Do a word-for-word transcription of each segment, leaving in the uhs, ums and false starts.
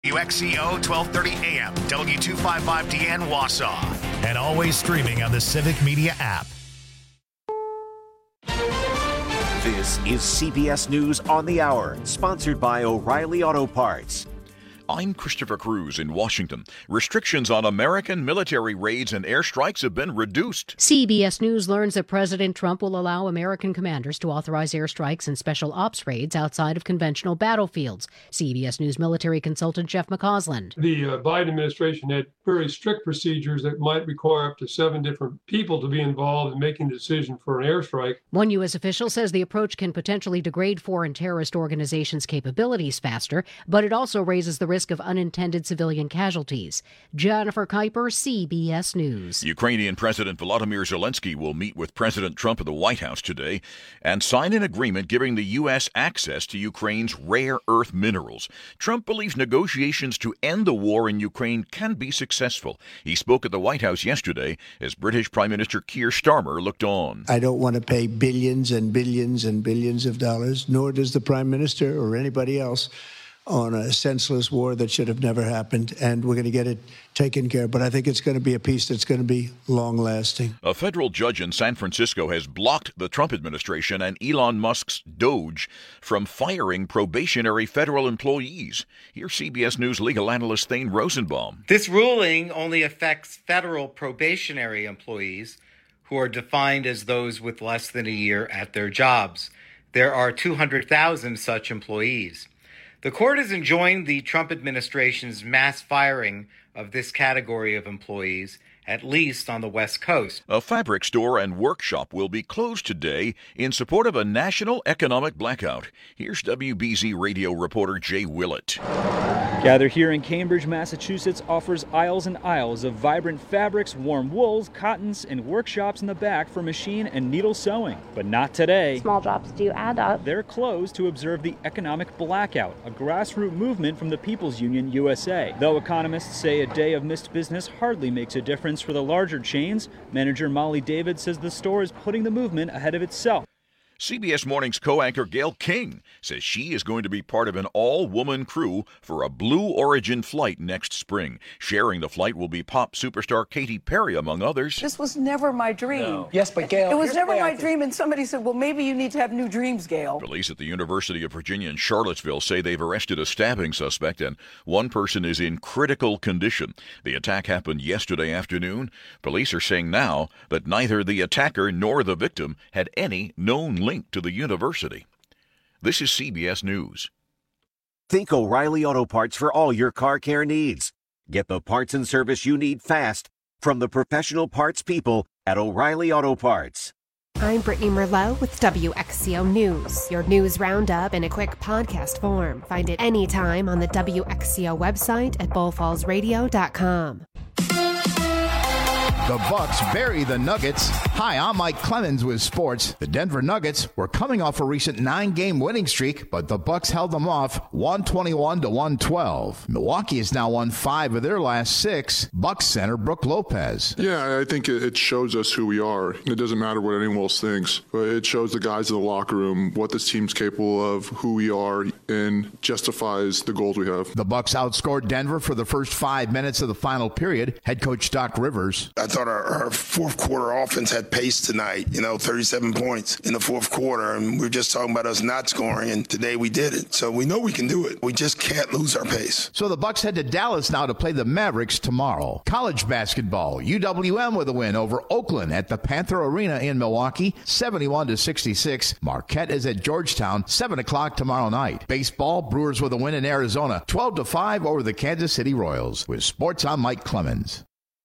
W X C O twelve thirty A M, W two fifty-five D N Wausau, and always streaming on the Civic Media app. This is C B S News on the Hour, sponsored by O'Reilly Auto Parts. I'm Christopher Cruz in Washington. Restrictions on American military raids and airstrikes have been reduced. C B S News learns that President Trump will allow American commanders to authorize airstrikes and special ops raids outside of conventional battlefields. C B S News military consultant Jeff McCausland. The uh, Biden administration had very strict procedures that might require up to seven different people to be involved in making the decision for an airstrike. One U S official says the approach can potentially degrade foreign terrorist organizations' capabilities faster, but it also raises the risk of unintended civilian casualties. Jennifer Kuiper, C B S News. Ukrainian President Volodymyr Zelensky will meet with President Trump at the White House today and sign an agreement giving the U S access to Ukraine's rare earth minerals. Trump believes negotiations to end the war in Ukraine can be successful. He spoke at the White House yesterday as British Prime Minister Keir Starmer looked on. I don't want to pay billions and billions and billions of dollars, nor does the Prime Minister or anybody else, on a senseless war that should have never happened, and we're going to get it taken care of. But I think it's going to be a peace that's going to be long-lasting. A federal judge in San Francisco has blocked the Trump administration and Elon Musk's Doge from firing probationary federal employees. Here's C B S News legal analyst Thane Rosenbaum. This ruling only affects federal probationary employees who are defined as those with less than a year at their jobs. There are two hundred thousand such employees. The court has enjoined the Trump administration's mass firing of this category of employees, at least on the West Coast. A fabric store and workshop will be closed today in support of a national economic blackout. Here's W B Z radio reporter Jay Willett. Gathered here in Cambridge, Massachusetts offers aisles and aisles of vibrant fabrics, warm wools, cottons, and workshops in the back for machine and needle sewing. But not today. Small jobs do add up. They're closed to observe the economic blackout, a grassroots movement from the People's Union U S A. Though economists say a day of missed business hardly makes a difference for the larger chains, manager Molly David says the store is putting the movement ahead of itself. C B S Morning's co-anchor Gail King says she is going to be part of an all-woman crew for a Blue Origin flight next spring. Sharing the flight will be pop superstar Katy Perry, among others. This was never my dream. No. Yes, but Gail, it was never my dream, and somebody said, well, maybe you need to have new dreams, Gail. Police at the University of Virginia in Charlottesville say they've arrested a stabbing suspect, and one person is in critical condition. The attack happened yesterday afternoon. Police are saying now that neither the attacker nor the victim had any known link to the university. This is C B S News. Think O'Reilly Auto Parts for all your car care needs. Get the parts and service you need fast from the professional parts people at O'Reilly Auto Parts. I'm Brittany Merlot with W X C O News, your news roundup in a quick podcast form. Find it anytime on the W X C O website at bull falls radio dot com. The Bucks bury the Nuggets. Hi, I'm Mike Clemens with sports. The Denver Nuggets were coming off a recent nine-game winning streak, but the Bucks held them off one twenty-one to one twelve. Milwaukee has now won five of their last six. Bucks center Brook Lopez. Yeah, I think it shows us who we are. It doesn't matter what anyone else thinks, but it shows the guys in the locker room what this team's capable of, who we are, and justifies the goals we have. The Bucks outscored Denver for the first five minutes of the final period. Head coach Doc Rivers. I thought our, our fourth quarter offense had pace tonight, you know, thirty-seven points in the fourth quarter, and we were just talking about us not scoring, and today we did it. So we know we can do it. We just can't lose our pace. So the Bucks head to Dallas now to play the Mavericks tomorrow. College basketball, U W M with a win over Oakland at the Panther Arena in Milwaukee, seventy-one to sixty-six. Marquette is at Georgetown, seven o'clock tomorrow night. Baseball, Brewers with a win in Arizona, twelve to five over the Kansas City Royals. With sports, I'm Mike Clemens.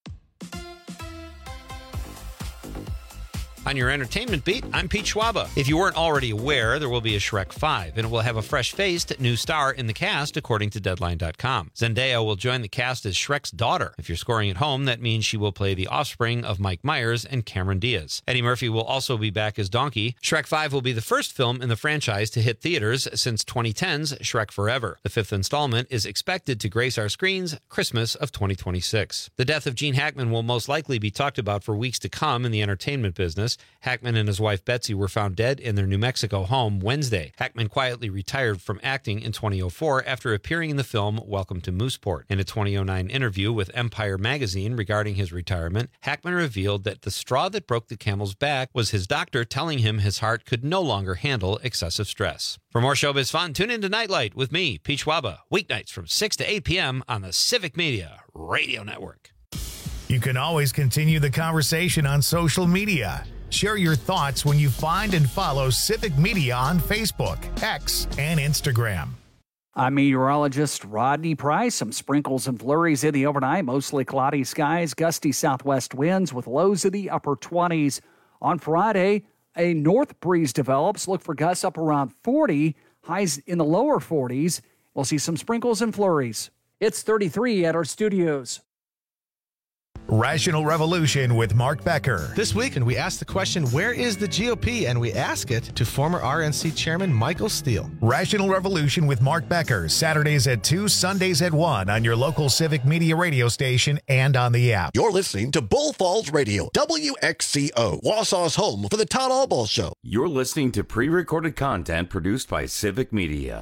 On your entertainment beat, I'm Pete Schwaba. If you weren't already aware, there will be a Shrek five, and it will have a fresh-faced new star in the cast, according to Deadline dot com. Zendaya will join the cast as Shrek's daughter. If you're scoring at home, that means she will play the offspring of Mike Myers and Cameron Diaz. Eddie Murphy will also be back as Donkey. Shrek five will be the first film in the franchise to hit theaters since twenty ten's Shrek Forever. The fifth installment is expected to grace our screens Christmas of twenty twenty-six. The death of Gene Hackman will most likely be talked about for weeks to come in the entertainment business. Congress. Hackman and his wife Betsy were found dead in their New Mexico home Wednesday. Hackman quietly retired from acting in twenty oh four after appearing in the film Welcome to Mooseport. In a twenty oh nine interview with Empire magazine regarding his retirement, Hackman revealed that the straw that broke the camel's back was his doctor telling him his heart could no longer handle excessive stress. For more showbiz fun, tune in to Nightlight with me, Pete Schwaba, weeknights from six to eight p.m. on the Civic Media Radio Network. You can always continue the conversation on social media. Share your thoughts when you find and follow Civic Media on Facebook, X, and Instagram. I'm meteorologist Rodney Price. Some sprinkles and flurries in the overnight, mostly cloudy skies, gusty southwest winds with lows in the upper twenties. On Friday, a north breeze develops. Look for gusts up around forty, highs in the lower forties. We'll see some sprinkles and flurries. It's thirty-three at our studios. Rational Revolution with Mark Becker. This weekend, we ask the question, where is the G O P? And we ask it to former R N C Chairman Michael Steele. Rational Revolution with Mark Becker, Saturdays at two, Sundays at one on your local Civic Media radio station and on the app. You're listening to Bull Falls Radio, W X C O, Wausau's home for the Todd Albaugh Show. You're listening to pre-recorded content produced by Civic Media.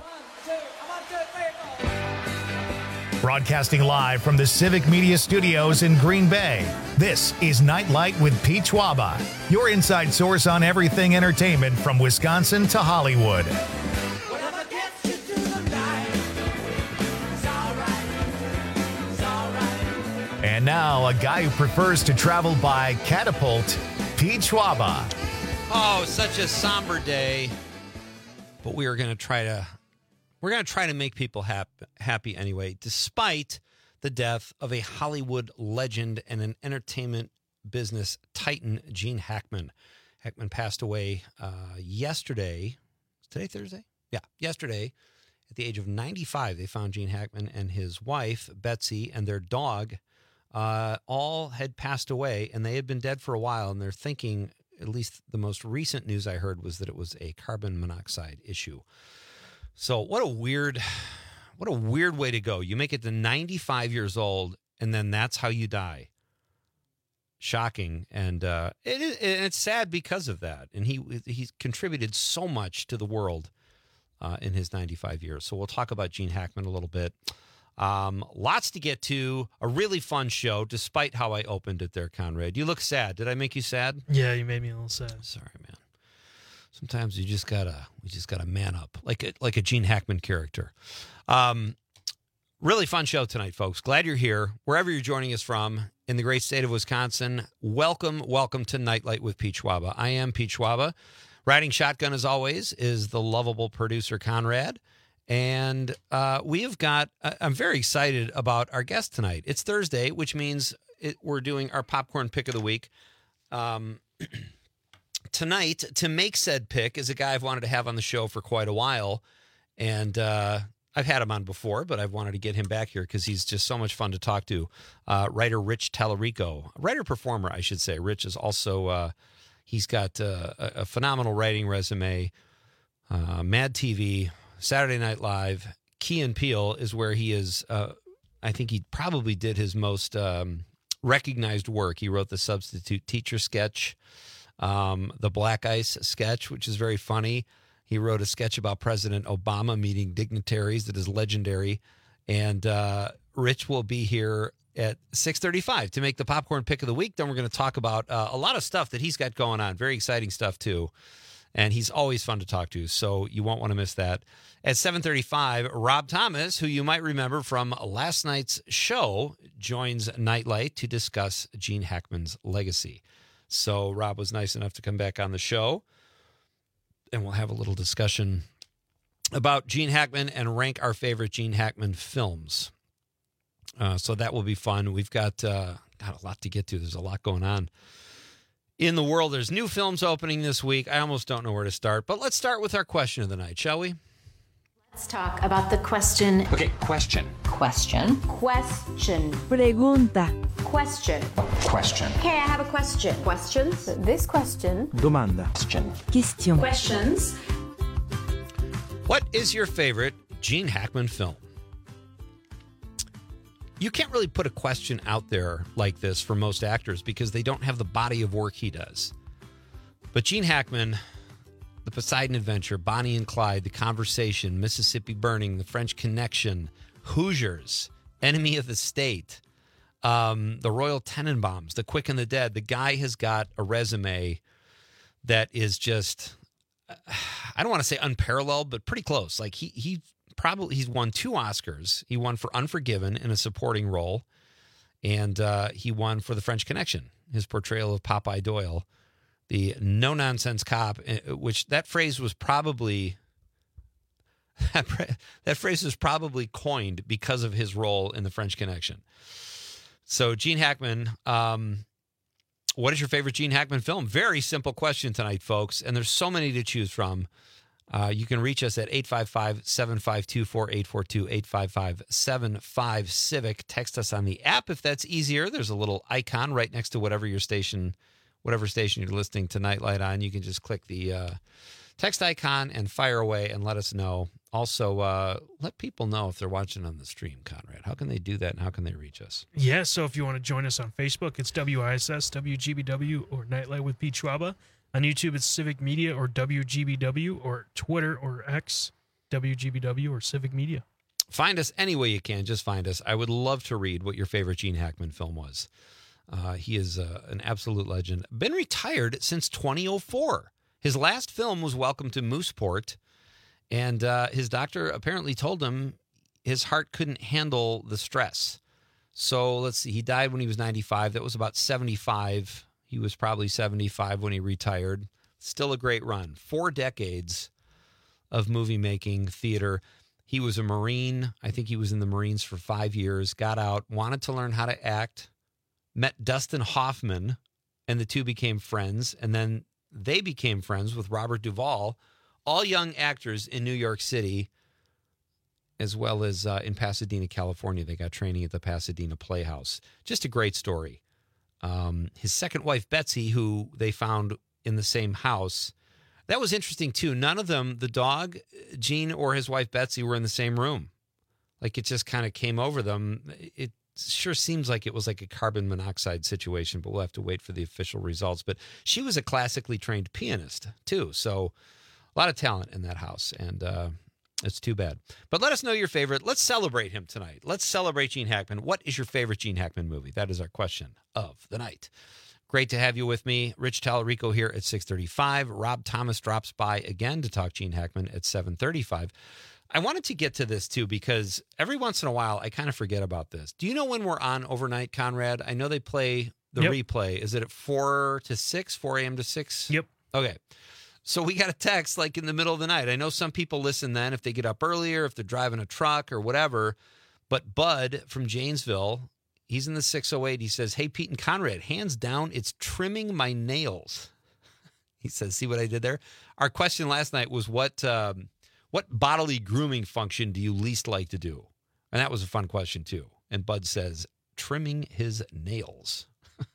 Broadcasting live from the Civic Media Studios in Green Bay, this is Nightlight with Pete Schwaba, your inside source on everything entertainment from Wisconsin to Hollywood. And now, a guy who prefers to travel by catapult, Pete Schwaba. Oh, such a somber day, but we are going to try to We're going to try to make people happy, happy anyway, despite the death of a Hollywood legend and an entertainment business titan, Gene Hackman. Hackman passed away uh, yesterday. Is today Thursday? Yeah, yesterday at the age of ninety-five. They found Gene Hackman and his wife, Betsy, and their dog uh, all had passed away, and they had been dead for a while, and they're thinking, at least the most recent news I heard was that it was a carbon monoxide issue. So what a weird, what a weird way to go. You make it to ninety-five years old, and then that's how you die. Shocking, and uh, it is, and it's sad because of that. And he he's contributed so much to the world uh, in his ninety-five years. So we'll talk about Gene Hackman a little bit. Um, lots to get to. A really fun show, despite how I opened it there, Conrad. You look sad. Did I make you sad? Yeah, you made me a little sad. Sorry, man. Sometimes you just gotta, we just gotta man up, like a, like a Gene Hackman character. Um, really fun show tonight, folks. Glad you're here, wherever you're joining us from in the great state of Wisconsin. Welcome, welcome to Nightlight with Pete Schwaba. I am Pete Schwaba. Riding shotgun, as always, is the lovable producer Conrad, and uh, we have got. Uh, I'm very excited about our guest tonight. It's Thursday, which means it, we're doing our popcorn pick of the week. Um, Tonight, to make said pick, is a guy I've wanted to have on the show for quite a while. And uh, I've had him on before, but I've wanted to get him back here because he's just so much fun to talk to. Uh, writer Rich Tallarico, writer-performer, I should say. Rich is also, uh, he's got uh, a, a phenomenal writing resume. Uh, Mad T V, Saturday Night Live, Key and Peele is where he is. Uh, I think he probably did his most um, recognized work. He wrote the Substitute Teacher sketch. Um, the Black Ice sketch, which is very funny. He wrote a sketch about President Obama meeting dignitaries that is legendary. And uh, Rich will be here at six thirty-five to make the popcorn pick of the week. Then we're going to talk about uh, a lot of stuff that he's got going on. Very exciting stuff, too. And he's always fun to talk to, so you won't want to miss that. At seven thirty-five, Rob Thomas, who you might remember from last night's show, joins Nightlight to discuss Gene Hackman's legacy. So Rob was nice enough to come back on the show, and we'll have a little discussion about Gene Hackman and rank our favorite Gene Hackman films. Uh, so that will be fun. We've got, uh, got a lot to get to. There's a lot going on in the world. There's new films opening this week. I almost don't know where to start, but let's start with our question of the night, shall we? Let's talk about the question. Okay, question. Question. Question. Pregunta. Question. Question. Okay, I have a question. Questions? This question. Domanda. Question. Question. Questions. What is your favorite Gene Hackman film? You can't really put a question out there like this for most actors because they don't have the body of work he does. But Gene Hackman, The Poseidon Adventure, Bonnie and Clyde, The Conversation, Mississippi Burning, The French Connection, Hoosiers, Enemy of the State, um, The Royal Tenenbaums, The Quick and the Dead. The guy has got a resume that is just, I don't want to say unparalleled, but pretty close. Like he he probably, he's won two Oscars. He won for Unforgiven in a supporting role, and uh, he won for The French Connection, his portrayal of Popeye Doyle, the no-nonsense cop, which that phrase was probably, that, that phrase was probably coined because of his role in The French Connection. So Gene Hackman, um, what is your favorite Gene Hackman film? Very simple question tonight, folks, and there's so many to choose from. Uh, you can reach us at eight five five, seven five two, four eight four two, eight five five, seven five, CIVIC. Text us on the app if that's easier. There's a little icon right next to whatever your station, whatever station you're listening to Nightlight on. You can just click the uh, text icon and fire away and let us know. Also, uh, let people know if they're watching on the stream, Conrad. How can they do that, and how can they reach us? Yeah, so if you want to join us on Facebook, it's W I S S, W G B W, or Nightlight with Pete Schwaba. On YouTube, it's Civic Media or W G B W, or Twitter or X, W G B W or Civic Media. Find us any way you can. Just find us. I would love to read what your favorite Gene Hackman film was. Uh, he is uh, an absolute legend. Been retired since twenty oh four. His last film was Welcome to Mooseport. And uh, his doctor apparently told him his heart couldn't handle the stress. So let's see. He died when he was ninety-five. That was about seventy-five. He was probably seventy-five when he retired. Still a great run. Four decades of movie making, theater. He was a Marine. I think he was in the Marines for five years. Got out, wanted to learn how to act. Met Dustin Hoffman, and the two became friends. And then they became friends with Robert Duvall. All young actors in New York City, as well as uh, in Pasadena, California. They got training at the Pasadena Playhouse. Just a great story. Um, his second wife, Betsy, who they found in the same house. That was interesting, too. None of them, the dog, Gene, or his wife, Betsy, were in the same room. Like, it just kind of came over them. It sure seems like it was like a carbon monoxide situation, but we'll have to wait for the official results. But she was a classically trained pianist, too. So a lot of talent in that house, and uh, it's too bad. But let us know your favorite. Let's celebrate him tonight. Let's celebrate Gene Hackman. What is your favorite Gene Hackman movie? That is our question of the night. Great to have you with me. Rich Tallarico here at six thirty-five. Rob Thomas drops by again to talk Gene Hackman at seven thirty-five. I wanted to get to this, too, because every once in a while, I kind of forget about this. Do you know when we're on overnight, Conrad? I know they play the yep. replay. Is it at four to six, four a.m. to six? Yep. Okay. So we got a text like in the middle of the night. I know some people listen then if they get up earlier, if they're driving a truck or whatever. But Bud from Janesville, he's in the six oh eight. He says, hey, Pete and Conrad, hands down, it's trimming my nails. He says, see what I did there? Our question last night was what um, what bodily grooming function do you least like to do? And that was a fun question, too. And Bud says, trimming his nails.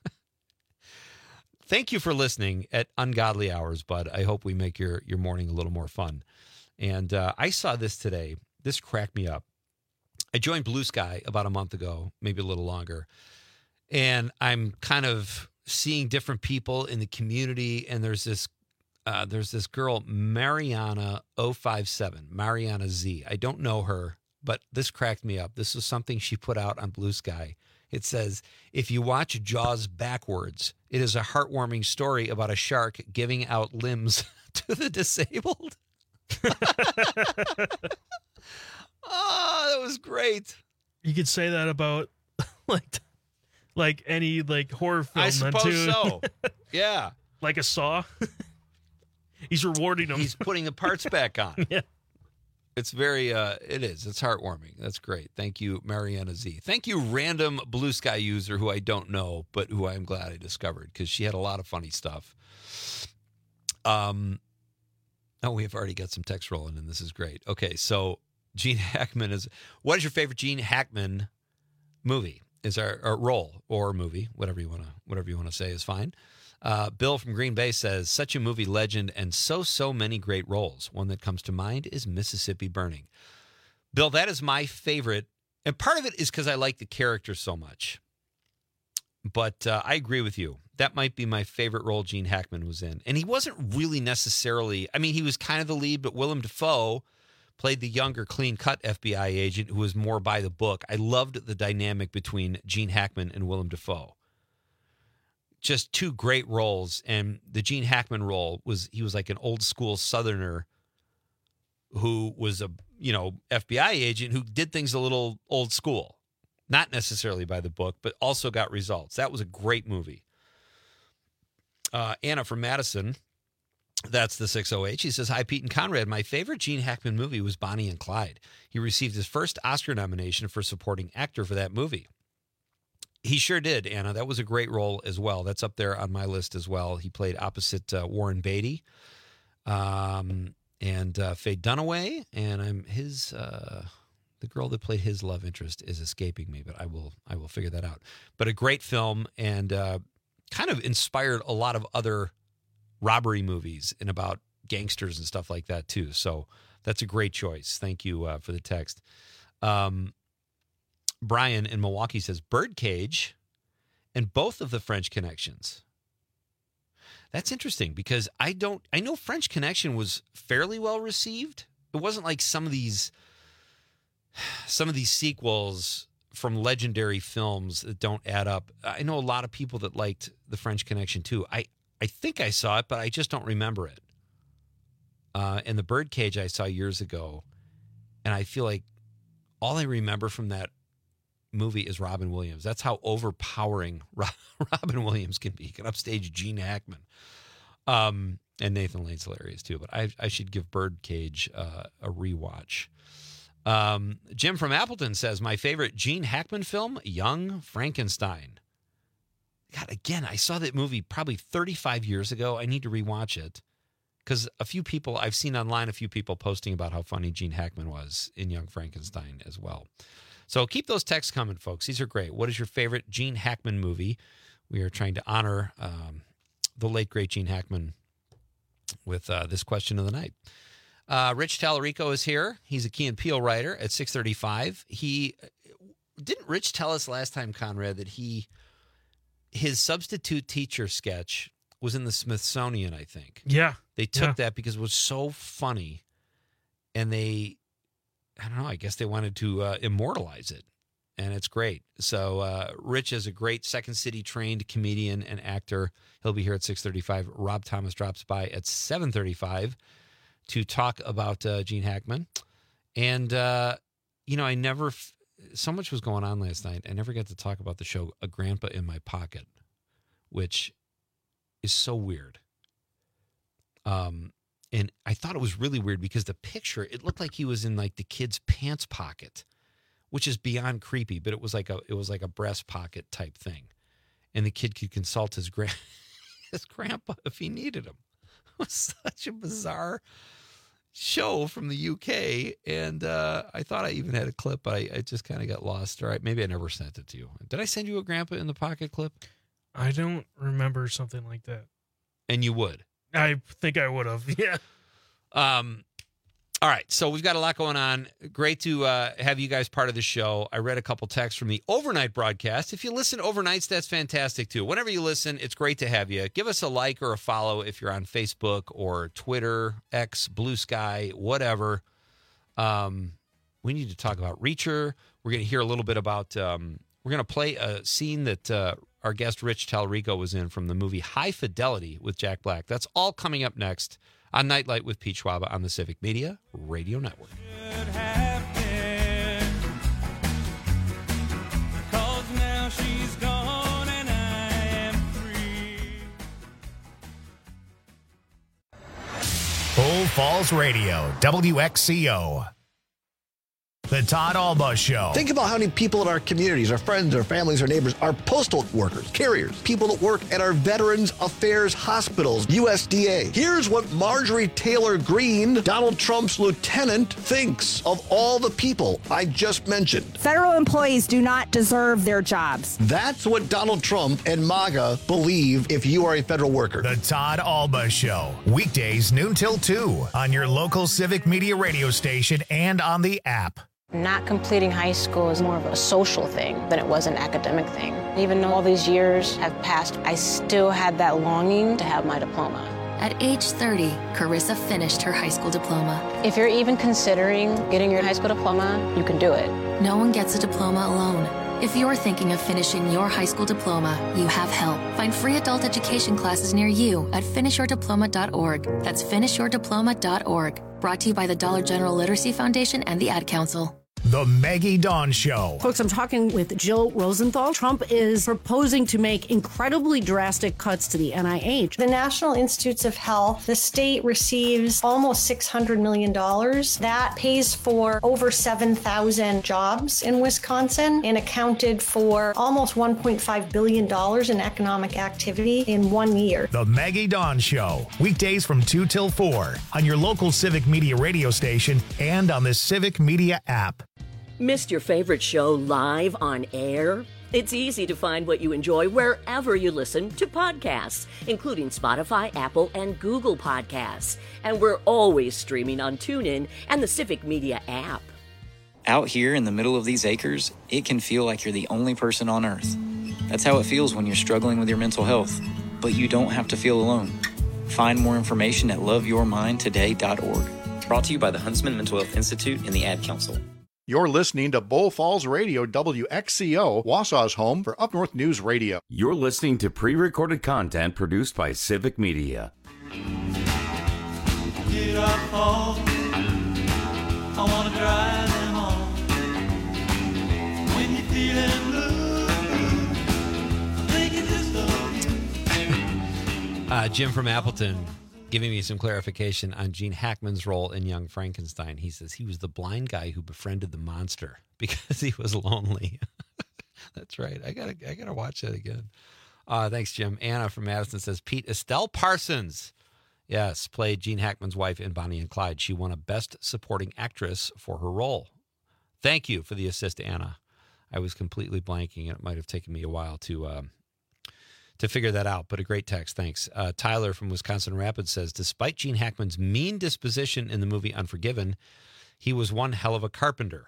Thank you for listening at ungodly hours, Bud. I hope we make your, your morning a little more fun. And uh, I saw this today. This cracked me up. I joined Blue Sky about a month ago, maybe a little longer. And I'm kind of seeing different people in the community. And there's this uh, there's this girl, Mariana oh five seven, Mariana Z. I don't know her, but this cracked me up. This is something she put out on Blue Sky. It says, if you watch Jaws backwards, it is a heartwarming story about a shark giving out limbs to the disabled. Oh, that was great. You could say that about like like any like horror film. I suppose then too. so. Yeah. Like a Saw. He's rewarding them. He's putting the parts back on. Yeah. It's very, uh, it is. It's heartwarming. That's great. Thank you, Mariana Z. Thank you, random Blue Sky user who I don't know, but who I'm glad I discovered because she had a lot of funny stuff. Um, oh, we have already got some text rolling, and this is great. Okay, so Gene Hackman is, what is your favorite Gene Hackman movie? Is our, our role or movie, whatever you want to, whatever you want to say is fine. Uh, Bill from Green Bay says, such a movie legend and so, so many great roles. One that comes to mind is Mississippi Burning. Bill, that is my favorite. And part of it is because I like the character so much. but uh, I agree with you. That might be my favorite role Gene Hackman was in. And he wasn't really necessarily, I mean, he was kind of the lead, but Willem Dafoe played the younger, clean-cut F B I agent who was more by the book. I loved the dynamic between Gene Hackman and Willem Dafoe. Just two great roles. And the Gene Hackman role was, he was like an old-school Southerner who was a, you know, F B I agent who did things a little old school. Not necessarily by the book, but also got results. That was a great movie. Uh, Anna from Madison, that's the six oh eight. She says, hi, Pete and Conrad. My favorite Gene Hackman movie was Bonnie and Clyde. He received his first Oscar nomination for supporting actor for that movie. He sure did, Anna. That was a great role as well. That's up there on my list as well. He played opposite uh, Warren Beatty um, and uh, Faye Dunaway. And I'm his... Uh, The girl that played his love interest is escaping me, but I will I will figure that out. But a great film, and uh, kind of inspired a lot of other robbery movies and about gangsters and stuff like that too. So that's a great choice. Thank you uh, for the text. Um, Brian in Milwaukee says Birdcage and both of the French Connections. That's interesting because I don't I know French Connection was fairly well received. It wasn't like some of these. Some of these sequels from legendary films that don't add up. I know a lot of people that liked The French Connection too. I, I think I saw it, but I just don't remember it. Uh, and The Birdcage I saw years ago, and I feel like all I remember from that movie is Robin Williams. That's how overpowering Robin Williams can be. He can upstage Gene Hackman. Um, and Nathan Lane's hilarious too, but I, I should give Birdcage uh, a rewatch. Um, Jim from Appleton says, my favorite Gene Hackman film, Young Frankenstein. God, again, I saw that movie probably thirty-five years ago. I need to rewatch it because a few people, I've seen online a few people posting about how funny Gene Hackman was in Young Frankenstein as well. So keep those texts coming, folks. These are great. What is your favorite Gene Hackman movie? We are trying to honor um, the late, great Gene Hackman with uh, this question of the night. Uh, Rich Tallarico is here. He's a Key and Peele writer at six thirty-five. He didn't Rich tell us last time, Conrad, that he his substitute teacher sketch was in the Smithsonian, I think. Yeah. They took yeah. that because it was so funny, and they, I don't know, I guess they wanted to uh, immortalize it, and it's great. So uh, Rich is a great Second City trained comedian and actor. He'll be here at six thirty-five. Rob Thomas drops by at seven thirty-five. To talk about uh, Gene Hackman. And, uh, you know, I never, f- so much was going on last night. I never got to talk about the show A Grandpa in My Pocket, which is so weird. Um, and I thought it was really weird because the picture, it looked like he was in like the kid's pants pocket, which is beyond creepy, but it was like a, it was like a breast pocket type thing. And the kid could consult his, gra- his grandpa if he needed him. It was such a bizarre show from the U K, and uh, I thought I even had a clip, but I, I just kind of got lost. All right, maybe I never sent it to you. Did I send you a Grandpa in the Pocket clip? I don't remember something like that. And you would? I think I would have, yeah. Um. All right, so we've got a lot going on. Great to uh, have you guys part of the show. I read a couple texts from the overnight broadcast. If you listen overnights, that's fantastic, too. Whenever you listen, it's great to have you. Give us a like or a follow if you're on Facebook or Twitter, X, Blue Sky, whatever. Um, we need to talk about Reacher. We're going to hear a little bit about, um, we're going to play a scene that uh, our guest Rich Tallarico was in from the movie High Fidelity with Jack Black. That's all coming up next on Nightlight with Pete Schwaba on the Civic Media Radio Network. Bull Falls Radio, W X C O. The Todd Alba Show. Think about how many people in our communities, our friends, our families, our neighbors, our postal workers, carriers, people that work at our Veterans Affairs hospitals, U S D A. Here's what Marjorie Taylor Greene, Donald Trump's lieutenant, thinks of all the people I just mentioned. Federal employees do not deserve their jobs. That's what Donald Trump and MAGA believe if you are a federal worker. The Todd Alba Show. Weekdays noon till two on your local Civic Media radio station and on the app. Not completing high school is more of a social thing than it was an academic thing. Even though all these years have passed, I still had that longing to have my diploma. At age thirty, Carissa finished her high school diploma. If you're even considering getting your high school diploma, you can do it. No one gets a diploma alone. If you're thinking of finishing your high school diploma, you have help. Find free adult education classes near you at finish your diploma dot org. That's finish your diploma dot org. Brought to you by the Dollar General Literacy Foundation and the Ad Council. The Maggie Dawn Show. Folks, I'm talking with Jill Rosenthal. Trump is proposing to make incredibly drastic cuts to the N I H. The National Institutes of Health, the state receives almost six hundred million dollars. That pays for over seven thousand jobs in Wisconsin and accounted for almost one point five billion dollars in economic activity in one year. The Maggie Dawn Show. Weekdays from two till four on your local Civic Media radio station and on the Civic Media app. Missed your favorite show live on air? It's easy to find what you enjoy wherever you listen to podcasts, including Spotify, Apple, and Google Podcasts. And we're always streaming on TuneIn and the Civic Media app. Out here in the middle of these acres, it can feel like you're the only person on Earth. That's how it feels when you're struggling with your mental health. But you don't have to feel alone. Find more information at love your mind today dot org. Brought to you by the Huntsman Mental Health Institute and the Ad Council. You're listening to Bull Falls Radio, W X C O, Wausau's home for Up North News Radio. You're listening to pre-recorded content produced by Civic Media. Get up, Paul. I want to drive them on. When you're feeling blue, think it just of you. Uh, Jim from Appleton giving me some clarification on Gene Hackman's role in Young Frankenstein. He says he was the blind guy who befriended the monster because he was lonely. That's right. I gotta, I gotta watch that again. Uh, thanks, Jim. Anna from Madison says Pete Estelle Parsons, yes, played Gene Hackman's wife in Bonnie and Clyde. She won a Best Supporting Actress for her role. Thank you for the assist, Anna. I was completely blanking, and it might have taken me a while to. Um, to figure that out, but a great text. Thanks. Uh, Tyler from Wisconsin Rapids says, despite Gene Hackman's mean disposition in the movie Unforgiven, he was one hell of a carpenter.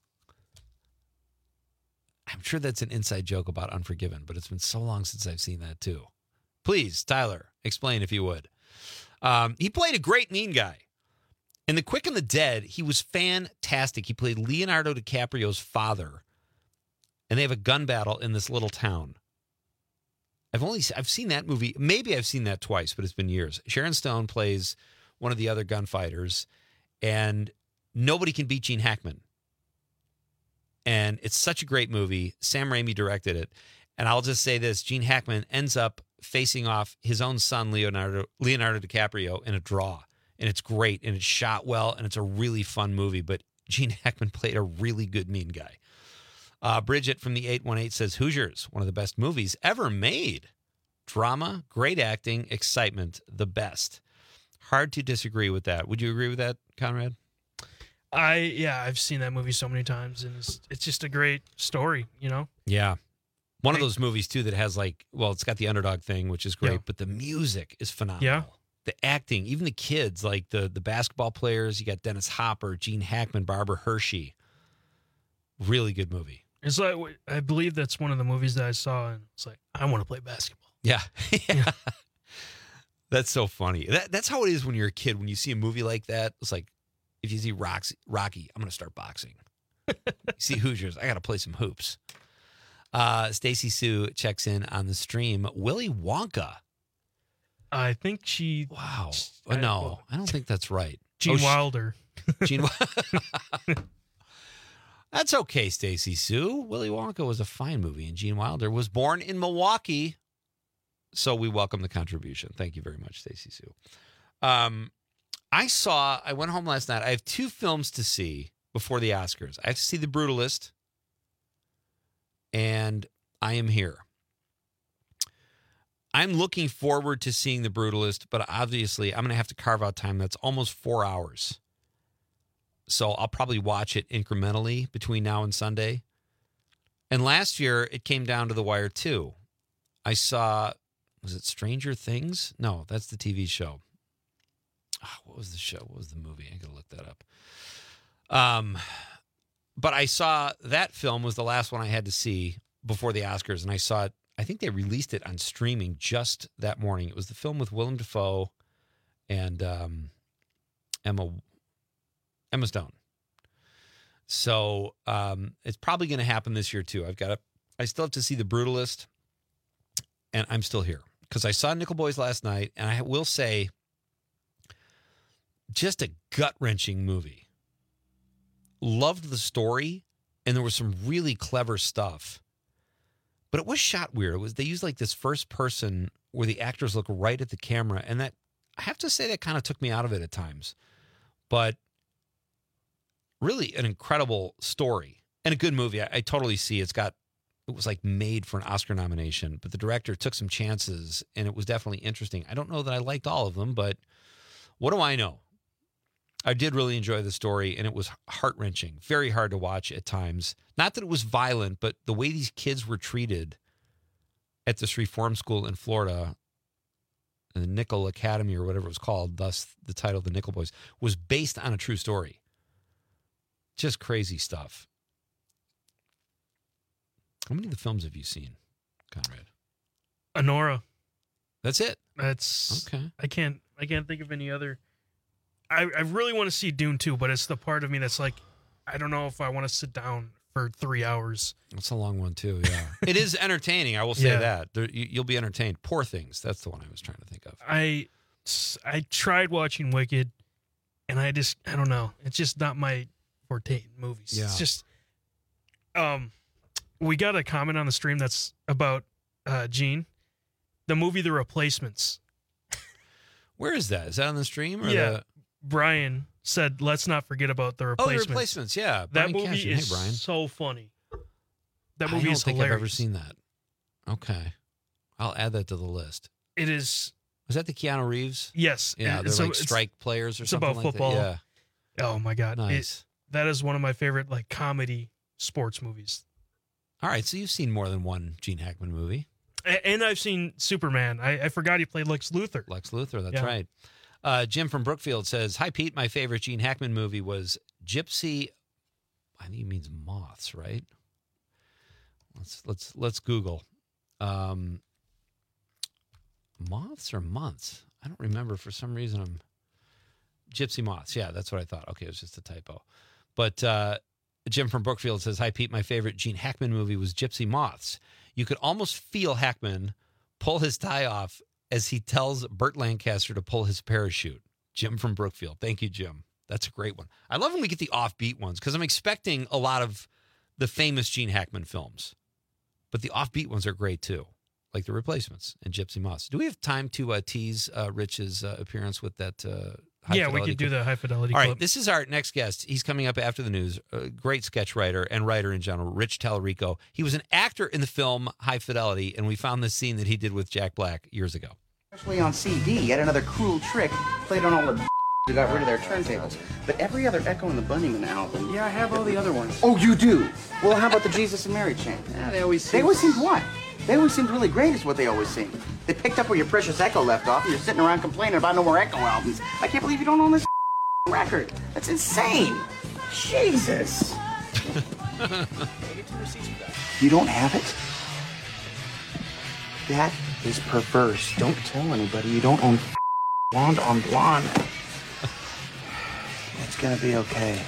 I'm sure that's an inside joke about Unforgiven, but it's been so long since I've seen that too. Please, Tyler, explain if you would. Um, he played a great mean guy. In The Quick and the Dead, he was fantastic. He played Leonardo DiCaprio's father, and they have a gun battle in this little town. I've only I've seen that movie. Maybe I've seen that twice, but it's been years. Sharon Stone plays one of the other gunfighters, and nobody can beat Gene Hackman. And it's such a great movie. Sam Raimi directed it. And I'll just say this, Gene Hackman ends up facing off his own son, Leonardo, Leonardo DiCaprio, in a draw. And it's great, and it's shot well, and it's a really fun movie. But Gene Hackman played a really good mean guy. Uh, Bridget from the eight one eight says, Hoosiers, one of the best movies ever made. Drama, great acting, excitement, the best. Hard to disagree with that. Would you agree with that, Conrad? I yeah, I've seen that movie so many times, and it's it's just a great story, you know? Yeah. One of those movies, too, that has like, well, it's got the underdog thing, which is great, yeah. But the music is phenomenal. Yeah. The acting, even the kids, like the, the basketball players, you got Dennis Hopper, Gene Hackman, Barbara Hershey. Really good movie. It's like, I believe that's one of the movies that I saw, and it's like, I want to play basketball. Yeah. yeah. That's so funny. That, that's how it is when you're a kid. When you see a movie like that, it's like, if you see Roxy, Rocky, I'm going to start boxing. You see Hoosiers, I got to play some hoops. Uh, Stacy Sue checks in on the stream. Willy Wonka. I think she... Wow. I, no, I don't think that's right. Gene oh, Wilder. Gene Wilder. That's okay, Stacy Sue. Willy Wonka was a fine movie, and Gene Wilder was born in Milwaukee. So we welcome the contribution. Thank you very much, Stacy Sue. Um, I saw, I went home last night. I have two films to see before the Oscars. I have to see The Brutalist, and I Am Here. I'm looking forward to seeing The Brutalist, but obviously I'm going to have to carve out time. That's almost four hours. So I'll probably watch it incrementally between now and Sunday. And last year, it came down to the wire, too. I saw, was it Stranger Things? No, that's the T V show. Oh, what was the show? What was the movie? I got to look that up. Um, but I saw that film was the last one I had to see before the Oscars, and I saw it. I think they released it on streaming just that morning. It was the film with Willem Dafoe and um, Emma Emma Stone. So um, it's probably going to happen this year too. I've got to, I still have to see The Brutalist, and I'm still here because I saw Nickel Boys last night, and I will say, just a gut-wrenching movie. Loved the story, and there was some really clever stuff. But it was shot weird. It was they used like this first person where the actors look right at the camera, and that I have to say that kind of took me out of it at times. But really an incredible story and a good movie. I, I totally see it's got it was like made for an Oscar nomination, but the director took some chances, and it was definitely interesting. I don't know that I liked all of them, but what do I know? I did really enjoy the story, and it was heart-wrenching, very hard to watch at times. Not that it was violent, but the way these kids were treated at this reform school in Florida, the Nickel Academy or whatever it was called, thus the title of the Nickel Boys, was based on a true story. Just crazy stuff. How many of the films have you seen, Conrad? Anora. That's it? That's okay. I can't I can't think of any other. I, I really want to see Dune two, but it's the part of me that's like, I don't know if I want to sit down for three hours. It's a long one, too, yeah. It is entertaining, I will say Yeah. that. There, you, you'll be entertained. Poor Things, that's the one I was trying to think of. I, I tried watching Wicked, and I just, I don't know. It's just not my forte in movies. Yeah. It's just, um, we got a comment on the stream that's about uh, Gene, the movie The Replacements. Where is that? Is that on the stream? Or Yeah. the... Brian said, let's not forget about The Oh, Replacements. The Replacements, yeah. That Brian movie Cashin. is Hey, Brian. so funny. That I movie don't is think hilarious. I've ever seen that. Okay. I'll add that to the list. It is. Was that the Keanu Reeves? Yes. Yeah, they're It's a- like it's- strike players or it's something about like football. that. Yeah. Oh my God. Nice. It, that is one of my favorite like comedy sports movies. All right, so you've seen more than one Gene Hackman movie. A- And I've seen Superman. I, I forgot he played Lex Luthor. Lex Luthor, that's Yeah. right. Uh, Jim from Brookfield says, "Hi, Pete. My favorite Gene Hackman movie was Gypsy." I think he means moths, right? Let's let's let's Google. Um, moths or months? I don't remember. For some reason, I'm Gypsy Moths. Yeah, that's what I thought. Okay, it was just a typo. But uh, Jim from Brookfield says, "Hi, Pete. My favorite Gene Hackman movie was Gypsy Moths. You could almost feel Hackman pull his tie off as he tells Burt Lancaster to pull his parachute." Jim from Brookfield. Thank you, Jim. That's a great one. I love when we get the offbeat ones because I'm expecting a lot of the famous Gene Hackman films. But the offbeat ones are great, too, like The Replacements and Gypsy Moths. Do we have time to uh, tease uh, Rich's uh, appearance with that uh, high Yeah, we fidelity could do clip? the high fidelity All clip. right, this is our next guest. He's coming up after the news. A great sketch writer and writer in general, Rich Tallarico. He was an actor in the film High Fidelity, and we found this scene that he did with Jack Black years ago. Especially on C D, yet another cruel trick played on all the who got rid of their turntables. But every other Echo and the Bunnymen album. Yeah, I have all the other ones. Oh, you do? Well, how about the Jesus and Mary chain? Yeah, they always seem... They always seemed what? They always seemed really great is what they always seem. They picked up where your precious Echo left off and you're sitting around complaining about no more Echo albums. I can't believe you don't own this record. That's insane. Jesus. You don't have it? That is perverse. Don't tell anybody you don't own Blonde on Blonde. It's gonna be okay.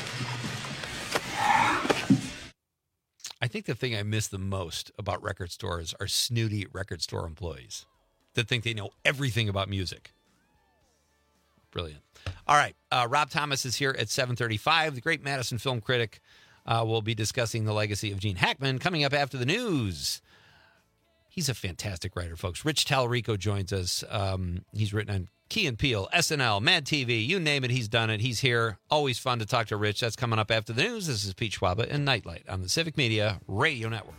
I think the thing I miss the most about record stores are snooty record store employees that think they know everything about music. Brilliant. All right. Uh, Rob Thomas is here at seven thirty-five. The great Madison film critic uh, will be discussing the legacy of Gene Hackman coming up after the news. He's a fantastic writer, folks. Rich Tallarico joins us. Um, he's written on Key and Peele, S N L, Mad T V, you name it, he's done it. He's here. Always fun to talk to Rich. That's coming up after the news. This is Pete Schwaba and Nightlight on the Civic Media Radio Network.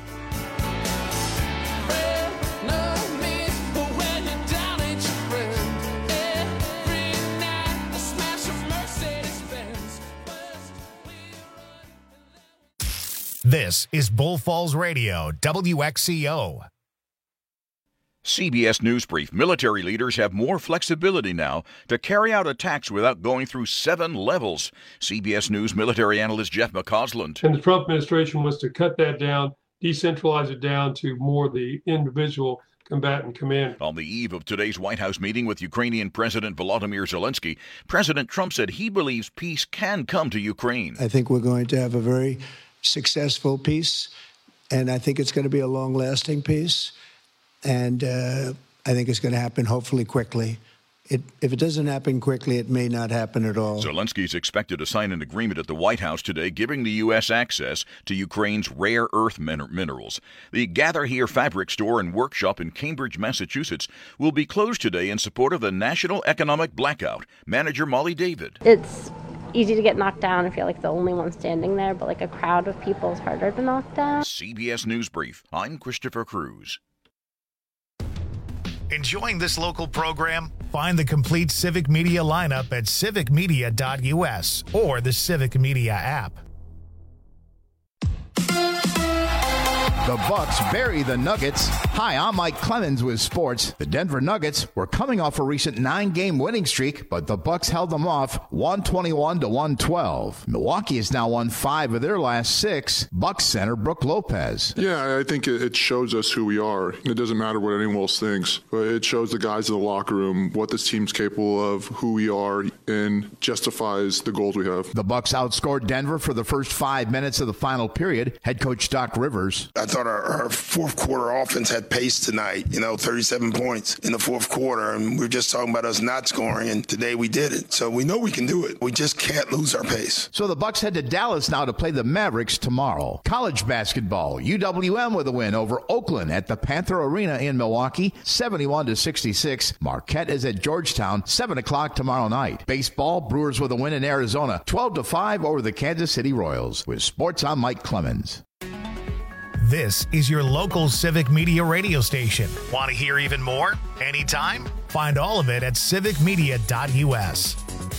This is Bull Falls Radio, W X C O. C B S News Brief. Military leaders have more flexibility now to carry out attacks without going through seven levels. C B S News military analyst Jeff McCausland. And the Trump administration wants to cut that down decentralize it down to more the individual combatant command. On the eve of today's White House meeting with Ukrainian President Volodymyr Zelensky, President Trump said he believes peace can come to Ukraine. I think we're going to have a very successful peace, and I think it's going to be a long-lasting peace, and uh, I think it's going to happen hopefully quickly. It, if it doesn't happen quickly, it may not happen at all. Zelensky is expected to sign an agreement at the White House today giving the U S access to Ukraine's rare earth min- minerals. The Gather Here fabric store and workshop in Cambridge, Massachusetts will be closed today in support of the National Economic Blackout. Manager Molly David. It's easy to get knocked down and feel like the only one standing there, but like a crowd of people is harder to knock down. C B S News Brief. I'm Christopher Cruz. Enjoying this local program? Find the complete Civic Media lineup at civic media dot u s or the Civic Media app. The Bucks bury the Nuggets. Hi, I'm Mike Clemens with sports. The Denver Nuggets were coming off a recent nine-game winning streak, but the Bucks held them off one twenty-one to one twelve. Milwaukee has now won five of their last six. Bucks center Brook Lopez. Yeah, I think it shows us who we are. It doesn't matter what anyone else thinks, but it shows the guys in the locker room what this team's capable of, who we are, and justifies the goals we have. The Bucks outscored Denver for the first five minutes of the final period. Head coach Doc Rivers. I thought our, our fourth quarter offense had pace tonight, you know, thirty-seven points in the fourth quarter. And we were just talking about us not scoring, and today we did it. So we know we can do it. We just can't lose our pace. So the Bucks head to Dallas now to play the Mavericks tomorrow. College basketball, U W M with a win over Oakland at the Panther Arena in Milwaukee, seventy-one to sixty-six. Marquette is at Georgetown, seven o'clock tomorrow night. Baseball, Brewers with a win in Arizona, twelve to five over the Kansas City Royals. With sports, I'm Mike Clemens. This is your local Civic Media radio station. Want to hear even more? Anytime? Find all of it at civic media dot u s.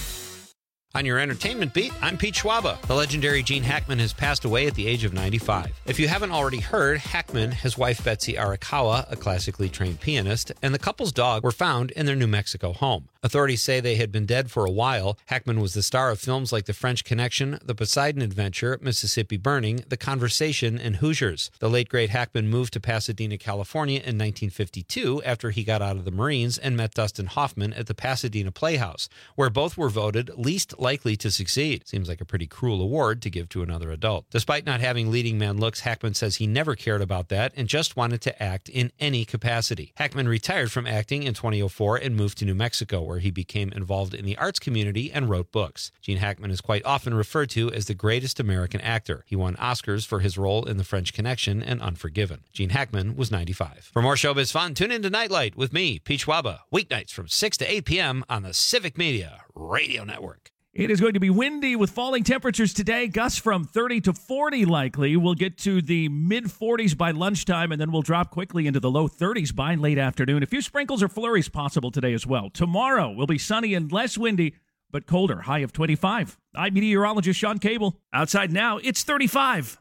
On your entertainment beat, I'm Pete Schwaba. The legendary Gene Hackman has passed away at the age of ninety-five. If you haven't already heard, Hackman, his wife Betsy Arakawa, a classically trained pianist, and the couple's dog were found in their New Mexico home. Authorities say they had been dead for a while. Hackman was the star of films like The French Connection, The Poseidon Adventure, Mississippi Burning, The Conversation, and Hoosiers. The late great Hackman moved to Pasadena, California in nineteen fifty-two after he got out of the Marines and met Dustin Hoffman at the Pasadena Playhouse, where both were voted least likely to succeed. Seems like a pretty cruel award to give to another adult. Despite not having leading man looks, Hackman says he never cared about that and just wanted to act in any capacity. Hackman retired from acting in twenty oh four and moved to New Mexico, where he became involved in the arts community and wrote books. Gene Hackman is quite often referred to as the greatest American actor. He won Oscars for his role in The French Connection and Unforgiven. Gene Hackman was ninety-five. For more showbiz fun, tune in to Nightlight with me, Pete Schwaba, weeknights from six to eight p.m. on the Civic Media Radio Network. It is going to be windy with falling temperatures today. Gusts from thirty to forty likely. We'll get to the mid forties by lunchtime, and then we'll drop quickly into the low thirties by late afternoon. A few sprinkles or flurries possible today as well. Tomorrow will be sunny and less windy, but colder, high of twenty-five. I'm meteorologist Sean Cable. Outside now, it's thirty-five.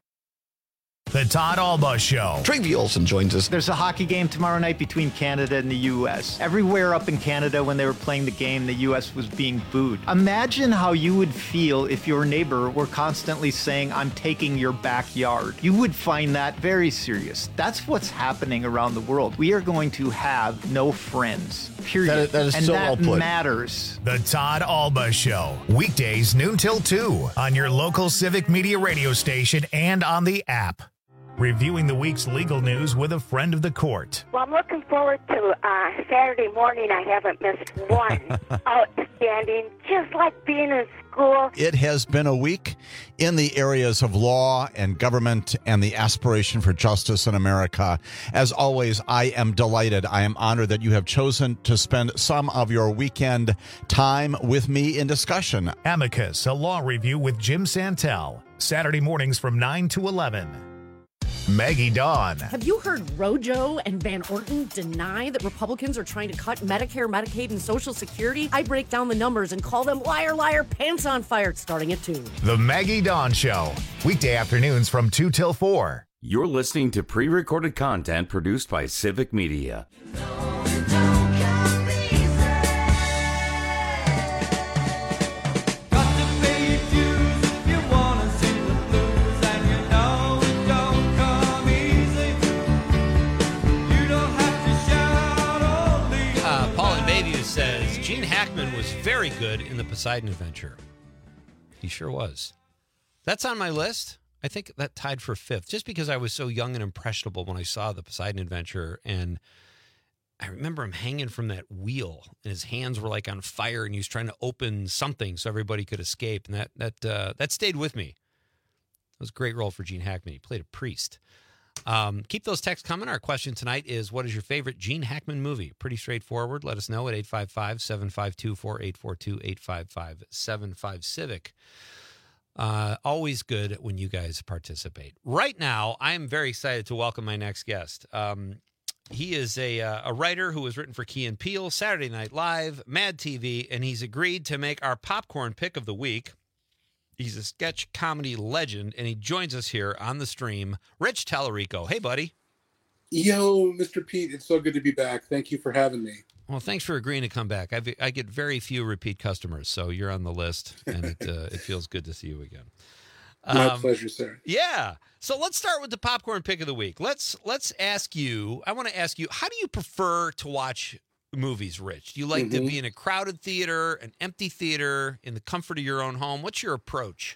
The Todd Alba Show. Tracy Olson joins us. There's a hockey game tomorrow night between Canada and the U S. Everywhere up in Canada when they were playing the game, the U S was being booed. Imagine how you would feel if your neighbor were constantly saying, "I'm taking your backyard." You would find that very serious. That's what's happening around the world. We are going to have no friends, period. That is, that is and so that well put. matters. The Todd Alba Show. Weekdays noon till two on your local Civic Media radio station and on the app. Reviewing the week's legal news with a friend of the court. Well, I'm looking forward to uh, Saturday morning. I haven't missed one. Outstanding. Just like being in school. It has been a week in the areas of law and government and the aspiration for justice in America. As always, I am delighted. I am honored that you have chosen to spend some of your weekend time with me in discussion. Amicus, a law review with Jim Santel. Saturday mornings from nine to eleven. Maggie Dawn. Have you heard Rojo and Van Orton deny that Republicans are trying to cut Medicare, Medicaid, and Social Security? I break down the numbers and call them liar, liar, pants on fire, starting at two. The Maggie Dawn Show. Weekday afternoons from two till four. You're listening to pre-recorded content produced by Civic Media. Gene Hackman was very good in The Poseidon Adventure. He sure was. That's on my list. I think that tied for fifth, just because I was so young and impressionable when I saw The Poseidon Adventure. And I remember him hanging from that wheel, and his hands were like on fire, and he was trying to open something so everybody could escape. And that that uh, that stayed with me. It was a great role for Gene Hackman. He played a priest. Um, keep those texts coming. Our question tonight is, what is your favorite Gene Hackman movie? Pretty straightforward. Let us know at eight five five, seven five two, four eight four two, eight five five, seven five Civic. Uh, always good when you guys participate. Right now, I am very excited to welcome my next guest. Um, he is a, uh, a writer who has written for Key and Peele, Saturday Night Live, Mad T V, and he's agreed to make our popcorn pick of the week. He's a sketch comedy legend, and he joins us here on the stream. Rich Tallarico. Hey, buddy. Yo, Mister Pete, it's so good to be back. Thank you for having me. Well, thanks for agreeing to come back. I've, I get very few repeat customers, so you're on the list, and it uh, it feels good to see you again. My Um, pleasure, sir. Yeah. So let's start with the popcorn pick of the week. Let's let's ask you. I want to ask you, how do you prefer to watch movies, Rich? Do you like Mm-hmm. to be in a crowded theater, an empty theater, in the comfort of your own home? What's your approach?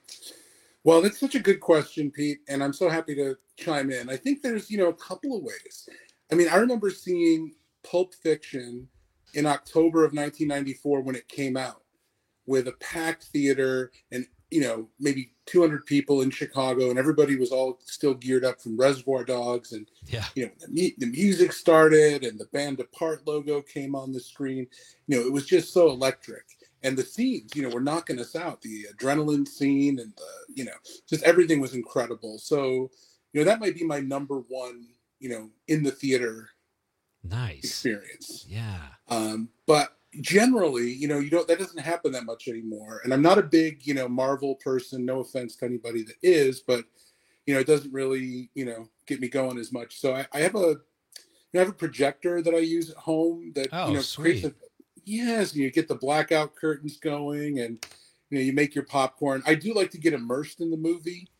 Well, that's such a good question, Pete, and I'm so happy to chime in. I think there's, you know, a couple of ways. I mean, I remember seeing Pulp Fiction in October of nineteen ninety-four when it came out, with a packed theater and, you know, maybe two hundred people in Chicago, and everybody was all still geared up from Reservoir Dogs, and yeah, you know, the, mu- the music started and the Band Apart logo came on the screen. You know, it was just so electric, and the scenes, you know, were knocking us out. The adrenaline scene and the, you know, just everything was incredible. So, you know, that might be my number one, you know, in the theater nice experience. Yeah. Um, but generally, you know, you don't, that doesn't happen that much anymore. And I'm not a big, you know, Marvel person, no offense to anybody that is, but, you know, it doesn't really, you know, get me going as much. So I, I have a, you know, I have a projector that I use at home that, Oh, you know, sweet. creates a, yes, you get the blackout curtains going, and, you know, you make your popcorn. I do like to get immersed in the movie.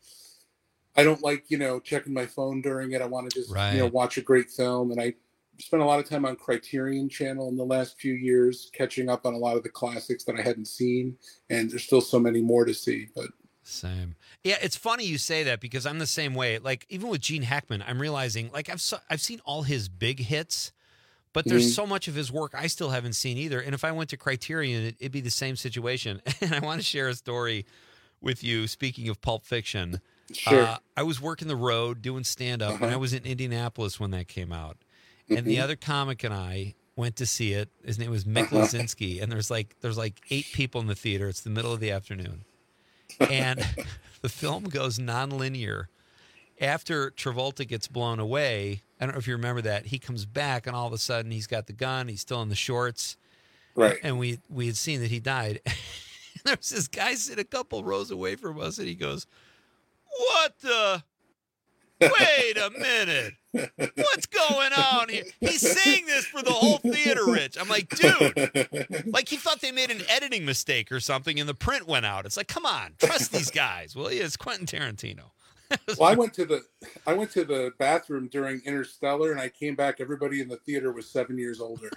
I don't like, you know, checking my phone during it. I want to just, Right. you know, watch a great film. And I spent a lot of time on Criterion Channel in the last few years, catching up on a lot of the classics that I hadn't seen. And there's still so many more to see, but Same. Yeah, it's funny you say that, because I'm the same way. Like, even with Gene Hackman, I'm realizing, like, I've so, I've seen all his big hits, but there's Mhm. so much of his work I still haven't seen either. And if I went to Criterion, it, it'd be the same situation. And I want to share a story with you. Speaking of Pulp Fiction, Sure. uh, I was working the road doing stand up, and Uh-huh. I was in Indianapolis when that came out. And the Mhm. other comic and I went to see it. His name was Mick Uh-huh. Lazinski, and there's like there's like eight people in the theater. It's the middle of the afternoon, and the film goes nonlinear. After Travolta gets blown away, I don't know if you remember that, he comes back, and all of a sudden he's got the gun. He's still in the shorts, right? And we we had seen that he died. There was this guy sitting a couple rows away from us, and he goes, "What the? Wait a minute. What's going on here?" He's saying this for the whole theater, Rich. I'm like, dude, like he thought they made an editing mistake or something and the print went out. It's like, come on, trust these guys. Well, yeah, it's Quentin Tarantino. Well, I went to the I went to the bathroom during Interstellar, and I came back. Everybody in the theater was seven years older.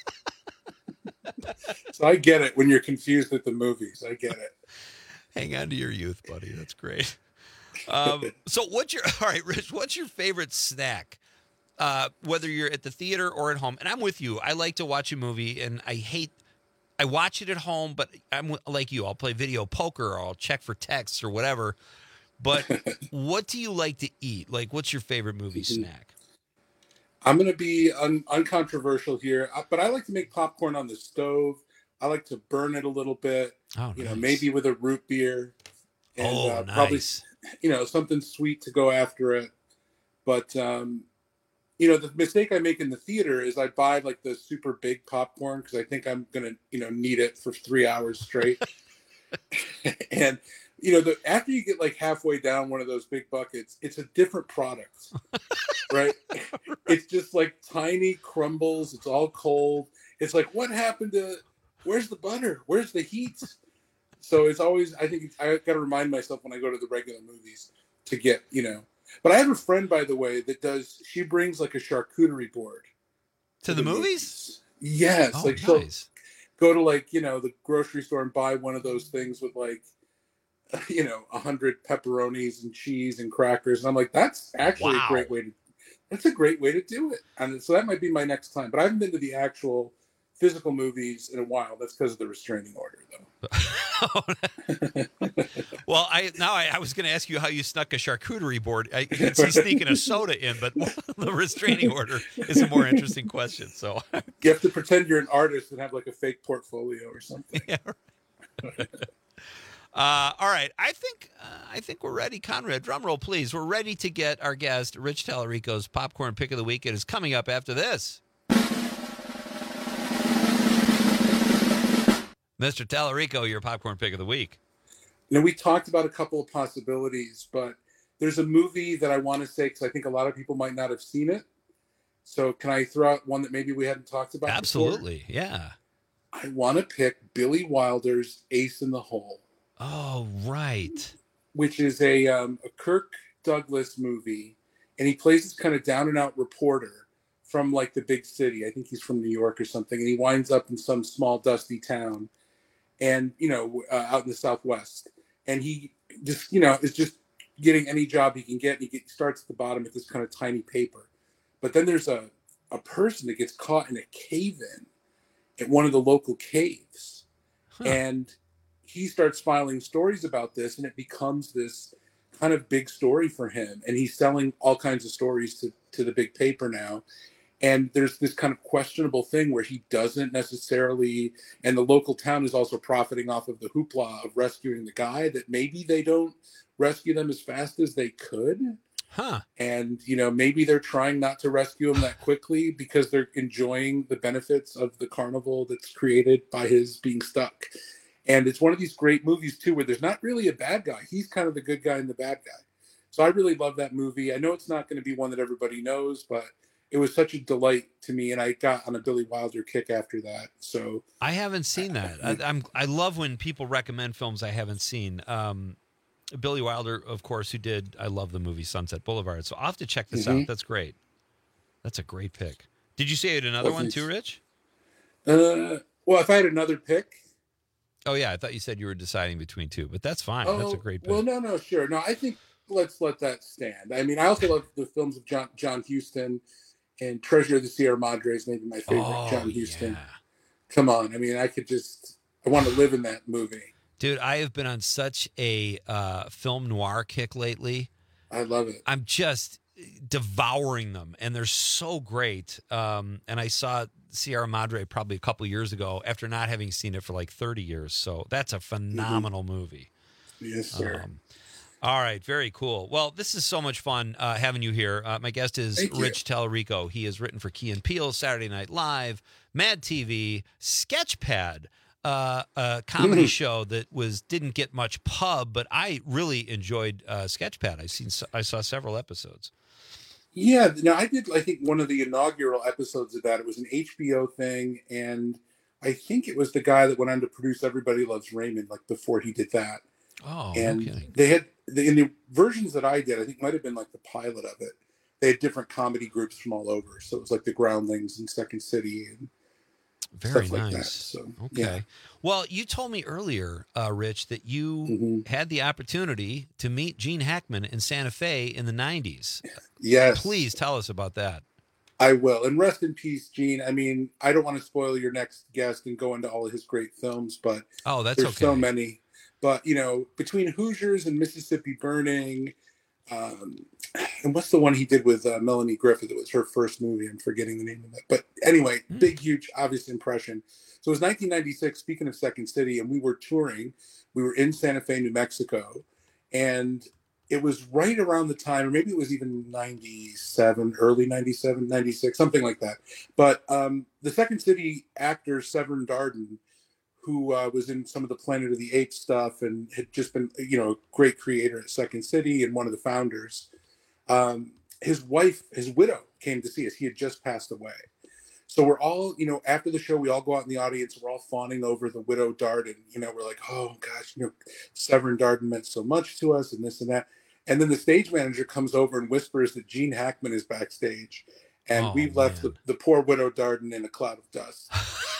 So I get it when you're confused at the movies. I get it. Hang on to your youth, buddy. That's great. Um, so what's your, all right, Rich, what's your favorite snack? Uh, whether you're at the theater or at home. And I'm with you. I like to watch a movie, and I hate, I watch it at home, but I'm like you. I'll play video poker, or I'll check for texts or whatever. But what do you like to eat? Like, what's your favorite movie snack? I'm going to be un- uncontroversial here, uh, but I like to make popcorn on the stove. I like to burn it a little bit, Oh, you know, nice. maybe with a root beer, and Oh, uh, probably, nice. you know, something sweet to go after it. But, um, you know, the mistake I make in the theater is I buy like the super big popcorn because I think I'm going to, you know, need it for three hours straight. And, you know, the, after you get like halfway down one of those big buckets, it's a different product, right? It's just like tiny crumbles. It's all cold. It's like, what happened to, where's the butter? Where's the heat? So it's always, I think I got to remind myself when I go to the regular movies to get, you know, but I have a friend, by the way, that does, she brings like a charcuterie board To the movies? Yes. Oh, like she'll, nice. go to like, you know, the grocery store and buy one of those things with like, you know, a hundred pepperonis and cheese and crackers. And I'm like, that's actually Wow. a great way to, that's a great way to do it. And so that might be my next time, but I haven't been to the actual physical movies in a while. That's because of the restraining order though. Well, I now I, I was going to ask you how you snuck a charcuterie board. I can see sneaking a soda in, but the restraining order is a more interesting question. So You have to pretend you're an artist and have like a fake portfolio or something. Yeah. Uh, all right, I think uh, I think we're ready. Conrad, drum roll, please. We're ready to get our guest, Rich Tallarico's popcorn pick of the week. It is coming up after this. Mister Tallarico, your popcorn pick of the week. You know, we talked about a couple of possibilities, but there's a movie that I want to say because I think a lot of people might not have seen it. So can I throw out one that maybe we hadn't talked about? Absolutely, before? yeah. I want to pick Billy Wilder's Ace in the Hole. Oh, right. Which is a, um, a Kirk Douglas movie, and he plays this kind of down and out reporter from like the big city. I think he's from New York or something, and he winds up in some small dusty town, and you know, uh, out in the Southwest, and he just you know is just getting any job he can get. And he get, starts at the bottom at this kind of tiny paper, but then there's a a person that gets caught in a cave in at one of the local caves, huh. and he starts filing stories about this, and it becomes this kind of big story for him. And he's selling all kinds of stories to, to the big paper now. And there's this kind of questionable thing where he doesn't necessarily, and the local town is also profiting off of the hoopla of rescuing the guy, that maybe they don't rescue them as fast as they could. Huh. And, you know, maybe they're trying not to rescue him that quickly because they're enjoying the benefits of the carnival that's created by his being stuck. And it's one of these great movies, too, where there's not really a bad guy. He's kind of the good guy and the bad guy. So I really love that movie. I know it's not going to be one that everybody knows, but it was such a delight to me. And I got on a Billy Wilder kick after that. So I haven't seen that. I, I'm, I love when people recommend films I haven't seen. Um, Billy Wilder, of course, who did, I love the movie Sunset Boulevard. So I'll have to check this mm-hmm. out. That's great. That's a great pick. Did you say you had another well, one too, Rich? Uh, well, if I had another pick. Oh, yeah. I thought you said you were deciding between two, but that's fine. Oh, that's a great pick. Well, no, no, sure. No, I think let's let that stand. I mean, I also love the films of John, John Huston, and Treasure of the Sierra Madre is maybe my favorite oh, John Huston. Yeah. Come on. I mean, I could just, I want to live in that movie. Dude, I have been on such a uh, film noir kick lately. I love it. I'm just devouring them, and they're so great. Um, and I saw Sierra Madre probably a couple years ago after not having seen it for like thirty years. So that's a phenomenal mm-hmm. movie. Yes, sir. Um, all right. Very cool. Well, this is so much fun uh, having you here. Uh, my guest is Thank Rich you. Tallarico. He has written for Key and Peele, Saturday Night Live, Mad T V, Sketchpad, uh, a comedy Mm. show that was didn't get much pub, but I really enjoyed uh, Sketchpad. I seen I saw several episodes. Yeah, no, I did. I think one of the inaugural episodes of that. It was an H B O thing, and I think it was the guy that went on to produce Everybody Loves Raymond. Like before he did that, Oh, and no kidding. they had the, in the versions that I did. I think might have been like the pilot of it. They had different comedy groups from all over, so it was like the Groundlings and Second City and Very stuff like nice. that. So Okay. yeah. Well, you told me earlier, uh, Rich, that you Mm-hmm. had the opportunity to meet Gene Hackman in Santa Fe in the nineties. Yes. Please tell us about that. I will. And rest in peace, Gene. I mean, I don't want to spoil your next guest and go into all of his great films, but Oh, that's there's okay. so many. But, you know, between Hoosiers and Mississippi Burning, um, and what's the one he did with uh, Melanie Griffith? It was her first movie. I'm forgetting the name of it. But anyway, Hmm. big, huge, obvious impression. So it was nineteen ninety-six, speaking of Second City, and we were touring. We were in Santa Fe, New Mexico. And it was right around the time, or maybe it was even ninety-seven, early ninety-seven, ninety-six, something like that. But um, the Second City actor, Severn Darden, who uh, was in some of the Planet of the Apes stuff and had just been, you know, a great creator at Second City and one of the founders. Um, his wife, his widow, came to see us. He had just passed away. So we're all, you know, after the show, we all go out in the audience. We're all fawning over the widow Darden. You know, we're like, oh, gosh, you know, Severn Darden meant so much to us and this and that. And then the stage manager comes over and whispers that Gene Hackman is backstage. And Oh, we've left the, the poor widow Darden in a cloud of dust.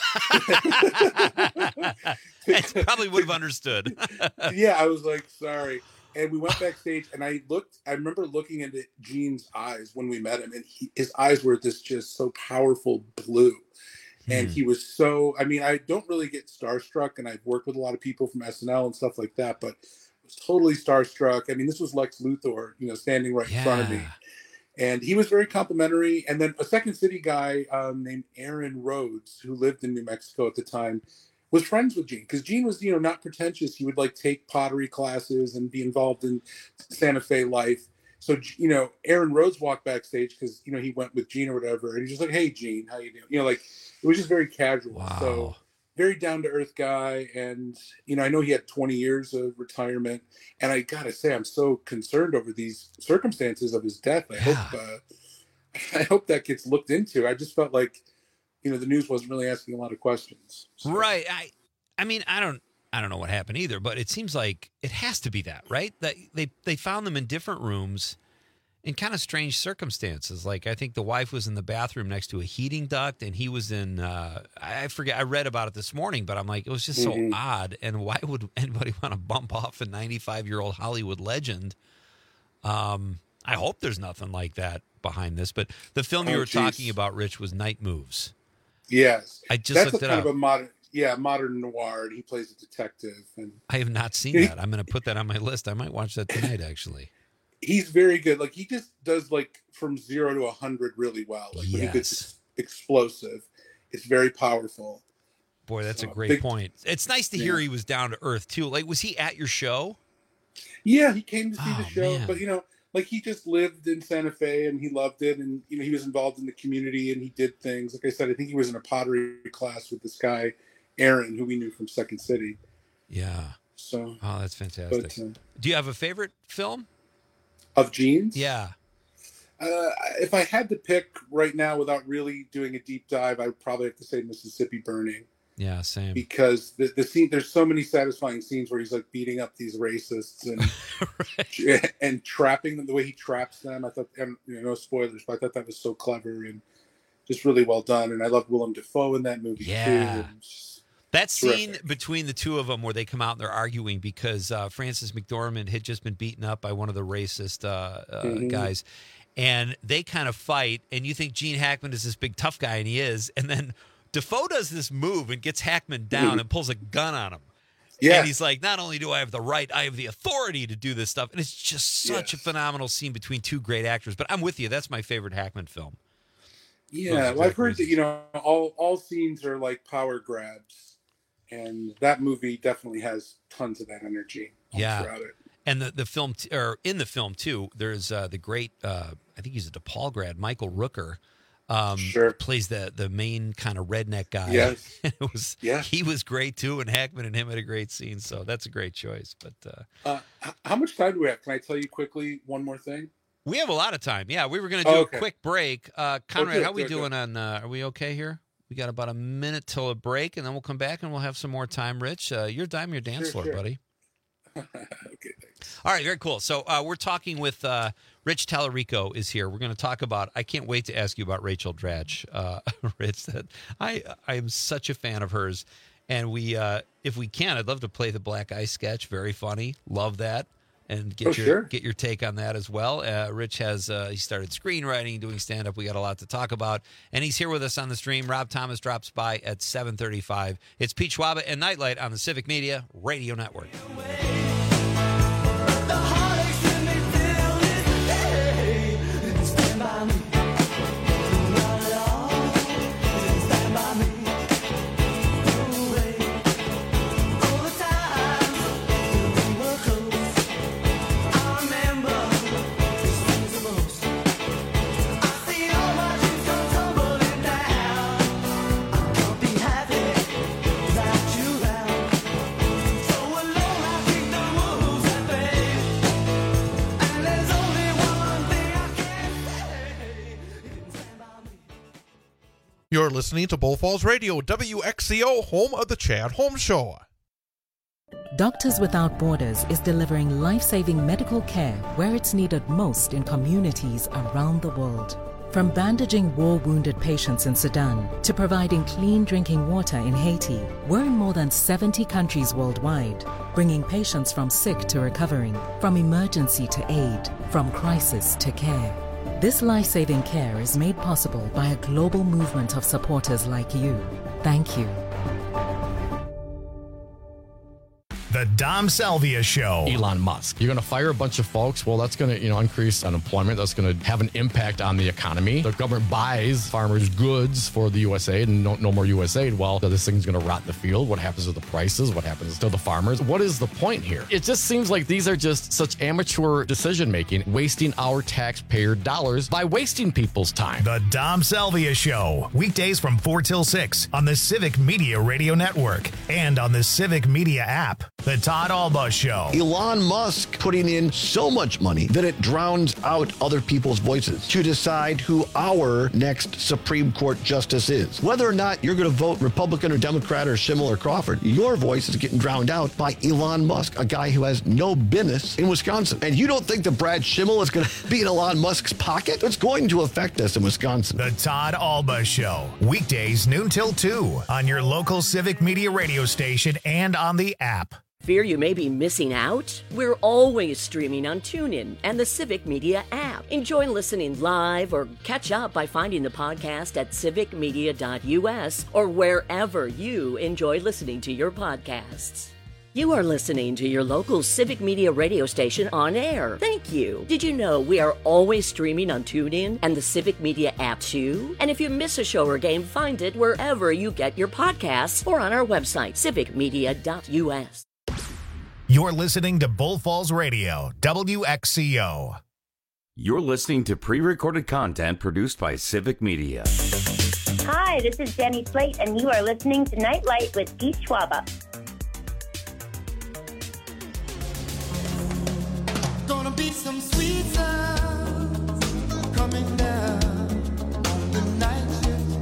I probably would have understood. Yeah, I was like, sorry. And we went backstage, and I looked. I remember looking into Gene's eyes when we met him, and he, his eyes were this just so powerful blue. And he was so, I mean, I don't really get starstruck, and I've worked with a lot of people from S N L and stuff like that, but I was totally starstruck. I mean, this was Lex Luthor, you know, standing right Yeah. in front of me. And he was very complimentary. And then a Second City guy um, named Aaron Rhodes, who lived in New Mexico at the time, was friends with Gene. Because Gene was, you know, not pretentious. He would, like, take pottery classes and be involved in Santa Fe life. So, you know, Aaron Rhodes walked backstage because, you know, he went with Gene or whatever. And he's just like, hey, Gene, how you doing? You know, like, it was just very casual. Wow. So very down-to-earth guy. And, you know, I know he had twenty years of retirement. And I got to say, I'm so concerned over these circumstances of his death. I Yeah. hope uh, I hope that gets looked into. I just felt like, you know, the news wasn't really asking a lot of questions. So. Right. I I mean, I don't I don't know what happened either, but it seems like it has to be that, right? That they they found them in different rooms in kind of strange circumstances. Like, I think the wife was in the bathroom next to a heating duct, and he was in, uh, I forget, I read about it this morning, but I'm like, it was just so Mhm. odd. And why would anybody want to bump off a ninety-five-year-old Hollywood legend? Um, I hope there's nothing like that behind this. But the film you Oh, were geez. talking about, Rich, was Night Moves. Yes. I just That's looked a it kind up. of a modern, yeah, modern noir, and he plays a detective. And I have not seen that. I'm going to put that on my list. I might watch that tonight, actually. he's very good. Like, he just does, like, from zero to a hundred really well. Like, when he gets Yes. explosive, it's very powerful. Boy, that's a So, great big- point. It's nice to hear Yeah. he was down to earth, too. Like, was he at your show? Yeah, he came to see Oh, the show, man. but, you know, like, he just lived in Santa Fe and he loved it. And, you know, he was involved in the community and he did things. Like I said, I think he was in a pottery class with this guy, Aaron, who we knew from Second City. Yeah. So, Oh, that's fantastic. but, uh, Do you have a favorite film? of Gene's? Yeah. Uh, if I had to pick right now without really doing a deep dive, I would probably have to say Mississippi Burning. Yeah, same. Because the, the scene, there's so many satisfying scenes where he's like beating up these racists and and trapping them the way he traps them. I thought, and you know, no spoilers, but I thought that was so clever and just really well done. And I loved Willem Dafoe in that movie Yeah. too. And just That scene terrific. between the two of them where they come out and they're arguing because uh, Francis McDormand had just been beaten up by one of the racist uh, uh, Mhm. guys. And they kind of fight, and you think Gene Hackman is this big tough guy, and he is. And then Defoe does this move and gets Hackman down Mhm. and pulls a gun on him. Yeah. And he's like, not only do I have the right, I have the authority to do this stuff. And it's just such a Yes. phenomenal scene between two great actors. But I'm with you. That's my favorite Hackman film. Yeah, Those well, I've exact heard that reasons. you know all all scenes are like power grabs, and that movie definitely has tons of that energy all Yeah. throughout it. And the, the film, t- or in the film too, there's uh, the great, uh, I think he's a DePaul grad, Michael Rooker, um, Sure. plays the the main kind of redneck guy. Yes. And it was, Yeah. he was great too, and Hackman and him had a great scene. So that's a great choice. But uh, Uh, h- how much time do we have? Can I tell you quickly one more thing? we have a lot of time. Yeah, we were going to do Oh, okay. a quick break. Uh, Conrad, good, how we good, doing good. on? Uh, are we okay here? We got about a minute till a break, and then we'll come back and we'll have some more time. Rich, uh, your dime, your dance Sure, floor, sure. buddy. Okay, thanks. All right, very cool. So uh, we're talking with uh, Rich Tallarico is here. We're going to talk about. I can't wait to ask you about Rachel Dratch, uh, Rich. That I I am such a fan of hers, and we uh, if we can, I'd love to play the Black Ice sketch. Very funny, love that, and get Oh, your sure. get your take on that as well. Uh, Rich has uh, he started screenwriting, doing stand up. We got a lot to talk about, and he's here with us on the stream. Rob Thomas drops by at seven thirty-five. It's Pete Schwaba and Nightlight on the Civic Media Radio Network. You're listening to Bull Falls Radio, W X C O, home of the Chad Holmes Show. Doctors Without Borders is delivering life-saving medical care where it's needed most in communities around the world. From bandaging war-wounded patients in Sudan to providing clean drinking water in Haiti, we're in more than seventy countries worldwide, bringing patients from sick to recovering, from emergency to aid, from crisis to care. This life-saving care is made possible by a global movement of supporters like you. Thank you. The Dom Salvia Show. Elon Musk. You're going to fire a bunch of folks. Well, that's going to, you know, increase unemployment. That's going to have an impact on the economy. The government buys farmers' goods for the U S A I D and no, no more U S A I D. Well, this thing's going to rot in the field. What happens to the prices? What happens to the farmers? What is the point here? It just seems like these are just such amateur decision making, wasting our taxpayer dollars by wasting people's time. The Dom Salvia Show. Weekdays from four till six on the Civic Media Radio Network and on the Civic Media app. The Todd Alba Show. Elon Musk putting in so much money that it drowns out other people's voices to decide who our next Supreme Court justice is. Whether or not you're going to vote Republican or Democrat or Schimmel or Crawford, your voice is getting drowned out by Elon Musk, a guy who has no business in Wisconsin. And you don't think that Brad Schimmel is going to be in Elon Musk's pocket? It's going to affect us in Wisconsin. The Todd Alba Show. Weekdays noon till two on your local Civic Media radio station and on the app. Fear you may be missing out? We're always streaming on TuneIn and the Civic Media app. Enjoy listening live or catch up by finding the podcast at civic media dot u s or wherever you enjoy listening to your podcasts. You are listening to your local Civic Media radio station on air. Thank you. Did you know we are always streaming on TuneIn and the Civic Media app too? And if you miss a show or game, find it wherever you get your podcasts or on our website, civic media dot u s. You're listening to Bull Falls Radio, W X C O. You're listening to pre-recorded content produced by Civic Media. Hi, this is Jenny Slate, and you are listening to Nightlight with Pete Schwaba. Gonna be some sweet sounds coming down on the night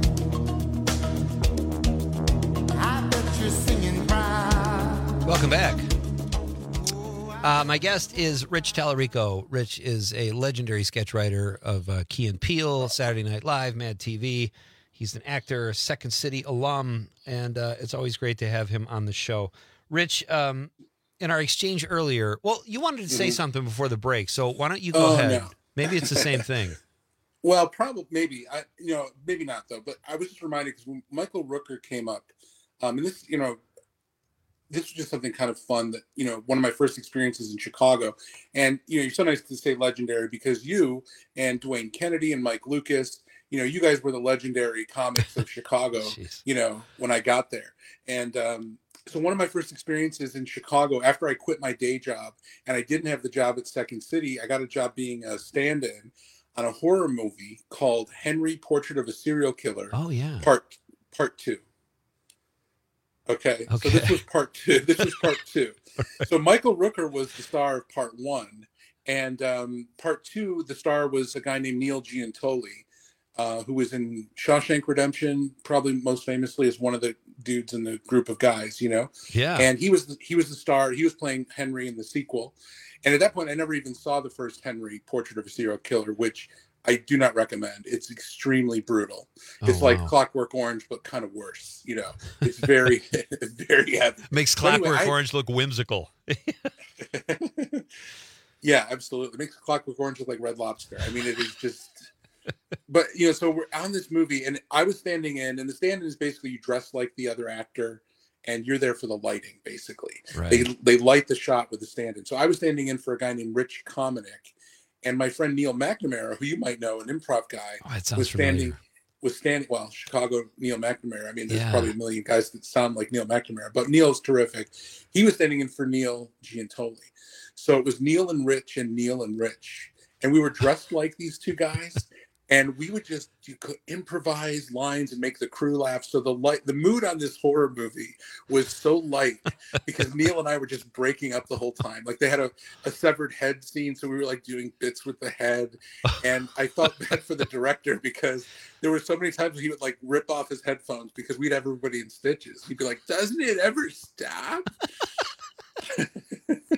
shift. I bet you're singing proud. Welcome back. Uh, my guest is Rich Tallarico. Rich is a legendary sketch writer of uh, Key and Peele, Saturday Night Live, Mad T V. He's an actor, Second City alum, and uh, it's always great to have him on the show. Rich, um, in our exchange earlier, well, you wanted to say mm-hmm. something before the break, so why don't you go oh, ahead? No. Maybe it's the same thing. Well, probably, maybe. I, you know, maybe not, though. But I was just reminded because when Michael Rooker came up, um, and this, you know, this was just something kind of fun that, you know, one of my first experiences in Chicago. And, you know, you're so nice to say legendary because you and Dwayne Kennedy and Mike Lucas, you know, you guys were the legendary comics of Chicago, you know, when I got there. And um, so one of my first experiences in Chicago, after I quit my day job and I didn't have the job at Second City, I got a job being a stand-in on a horror movie called Henry, Portrait of a Serial Killer. Oh, yeah. Part, part two. Okay. okay, so this was part two. This was part two. So Michael Rooker was the star of part one, and um, part two, the star was a guy named Neil Giantoli, uh, who was in Shawshank Redemption, probably most famously as one of the dudes in the group of guys, you know. Yeah. And he was the, he was the star. He was playing Henry in the sequel, and at that point, I never even saw the first Henry, Portrait of a Serial Killer, which I do not recommend. It's extremely brutal. It's oh, like wow. Clockwork Orange, but kind of worse. You know, it's very, very heavy. Makes Clockwork anyway, Orange I, look whimsical. Yeah, absolutely. It makes Clockwork Orange look like Red Lobster. I mean, it is just. But you know, so we're on this movie, and I was standing in, and the stand-in is basically you dress like the other actor, and you're there for the lighting. Basically, right. they they light the shot with the stand-in. So I was standing in for a guy named Rich Kominick. And my friend Neil McNamara, who you might know, an improv guy, oh, that sounds was standing, familiar. was standing, well, Chicago Neil McNamara. I mean, there's yeah. probably a million guys that sound like Neil McNamara, but Neil's terrific. He was standing in for Neil Giantoli. So it was Neil and Rich and Neil and Rich. And we were dressed like these two guys. And we would just you could improvise lines and make the crew laugh. So the light, the mood on this horror movie was so light because Neil and I were just breaking up the whole time. Like they had a, a severed head scene, so we were like doing bits with the head. And I felt bad for the director because there were so many times when he would like rip off his headphones because we'd have everybody in stitches. He'd be like, "Doesn't it ever stop?"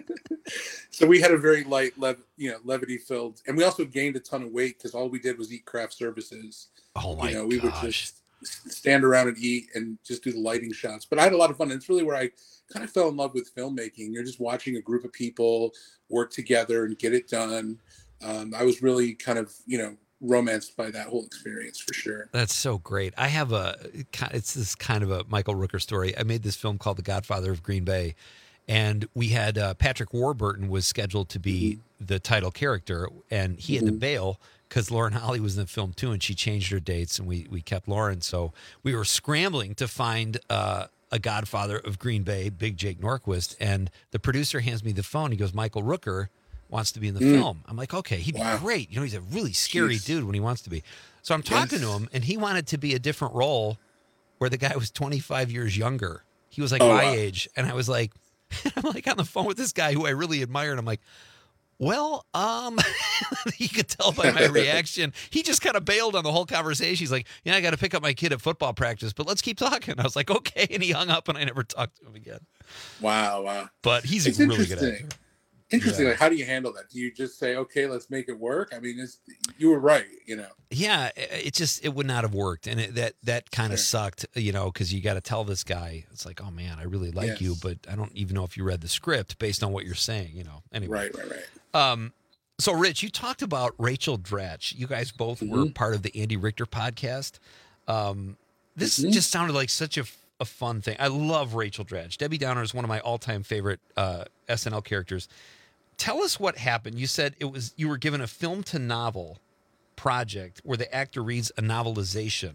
So we had a very light, lev- you know, levity filled, and we also gained a ton of weight because all we did was eat craft services. Oh my You know, we would gosh. just stand around and eat and just do the lighting shots. But I had a lot of fun. And it's really where I kind of fell in love with filmmaking. You're just watching a group of people work together and get it done. Um, I was really kind of, you know, romanced by that whole experience for sure. That's so great. I have a, it's this kind of a Michael Rooker story. I made this film called The Godfather of Green Bay, and we had uh, Patrick Warburton was scheduled to be mm-hmm. the title character, and he mm-hmm. had to bail because Lauren Holly was in the film too, and she changed her dates, and we we kept Lauren. So we were scrambling to find uh, a Godfather of Green Bay, Big Jake Norquist, and the producer hands me the phone. He goes, Michael Rooker wants to be in the mm. film. I'm like, okay, he'd be wow. great. You know, he's a really scary Jeez. dude when he wants to be. So I'm talking yes. to him, and he wanted to be a different role where the guy was twenty-five years younger. He was like oh, my wow. age. And I was like, I'm like on the phone with this guy who I really admire. And I'm like, well, um, you could tell by my reaction. He just kind of bailed on the whole conversation. He's like, yeah, I got to pick up my kid at football practice, but let's keep talking. I was like, okay. And he hung up, and I never talked to him again. Wow. Wow. But he's it's a really good actor. Interesting. Yeah. Like, how do you handle that? Do you just say, okay, let's make it work? I mean, it's, you were right, you know? Yeah, it just, it would not have worked. And it, that, that kind of sure. sucked, you know, because you got to tell this guy, it's like, oh man, I really like yes. you, but I don't even know if you read the script based on what you're saying, you know? Anyway. Right, right, right. Um, so Rich, you talked about Rachel Dratch. You guys both mm-hmm. were part of the Andy Richter podcast. Um, this mm-hmm. just sounded like such a, a fun thing. I love Rachel Dratch. Debbie Downer is one of my all-time favorite uh, S N L characters. Tell us what happened. You said it was you were given a film to novel project where the actor reads a novelization.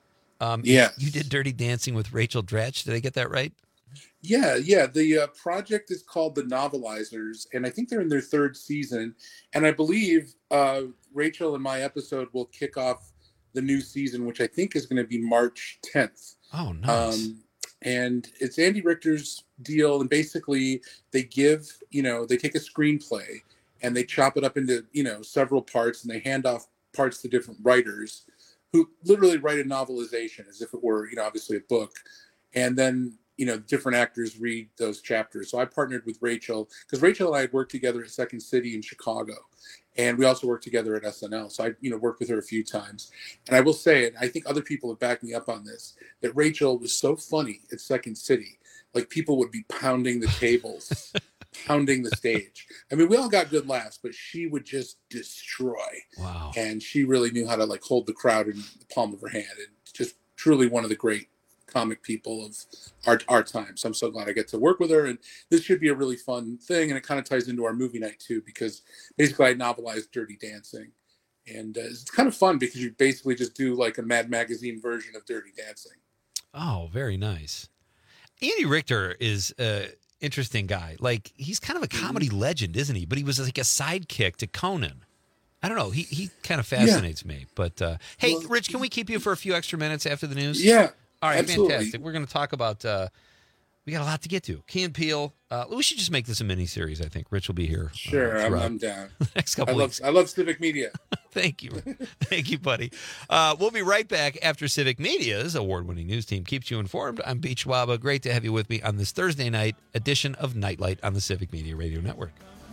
Um, yeah, you did Dirty Dancing with Rachel Dratch. Did I get that right? Yeah, yeah. The uh, project is called The Novelizers, and I think they're in their third season. And I believe uh, Rachel and my episode will kick off the new season, which I think is going to be March tenth. Oh, nice. Um, and it's Andy Richter's deal, and basically they give, you know, they take a screenplay and they chop it up into, you know, several parts, and they hand off parts to different writers who literally write a novelization as if it were, you know, obviously a book. And then, you know, different actors read those chapters. So I partnered with Rachel because Rachel and I had worked together at Second City in Chicago, and we also worked together at S N L. So I, you know, worked with her a few times. And I will say, and I think other people have backed me up on this, that Rachel was so funny at Second City. Like, people would be pounding the tables, pounding the stage. I mean, we all got good laughs, but she would just destroy. Wow. And she really knew how to, like, hold the crowd in the palm of her hand. And just truly one of the great comic people of our, our time. So I'm so glad I get to work with her. And this should be a really fun thing. And it kind of ties into our movie night, too, because basically I novelized Dirty Dancing. And uh, it's kind of fun because you basically just do, like, a Mad Magazine version of Dirty Dancing. Oh, very nice. Andy Richter is an interesting guy. Like, he's kind of a comedy mm-hmm. legend, isn't he? But he was like a sidekick to Conan. I don't know. He he kind of fascinates yeah. me. But, uh, hey, well, Rich, can we keep you for a few extra minutes after the news? Yeah. All right, absolutely. Fantastic. We're going to talk about, uh, we got a lot to get to. Key and Peele. Uh, we should just make this a mini-series, I think. Rich will be here. Sure, uh, I'm, I'm down. Next couple I love, weeks. I love Civic Media. Thank you. Thank you, buddy. Uh, we'll be right back after Civic Media's award-winning news team keeps you informed. I'm Pete Schwaba. Great to have you with me on this Thursday night edition of Nightlight on the Civic Media Radio Network.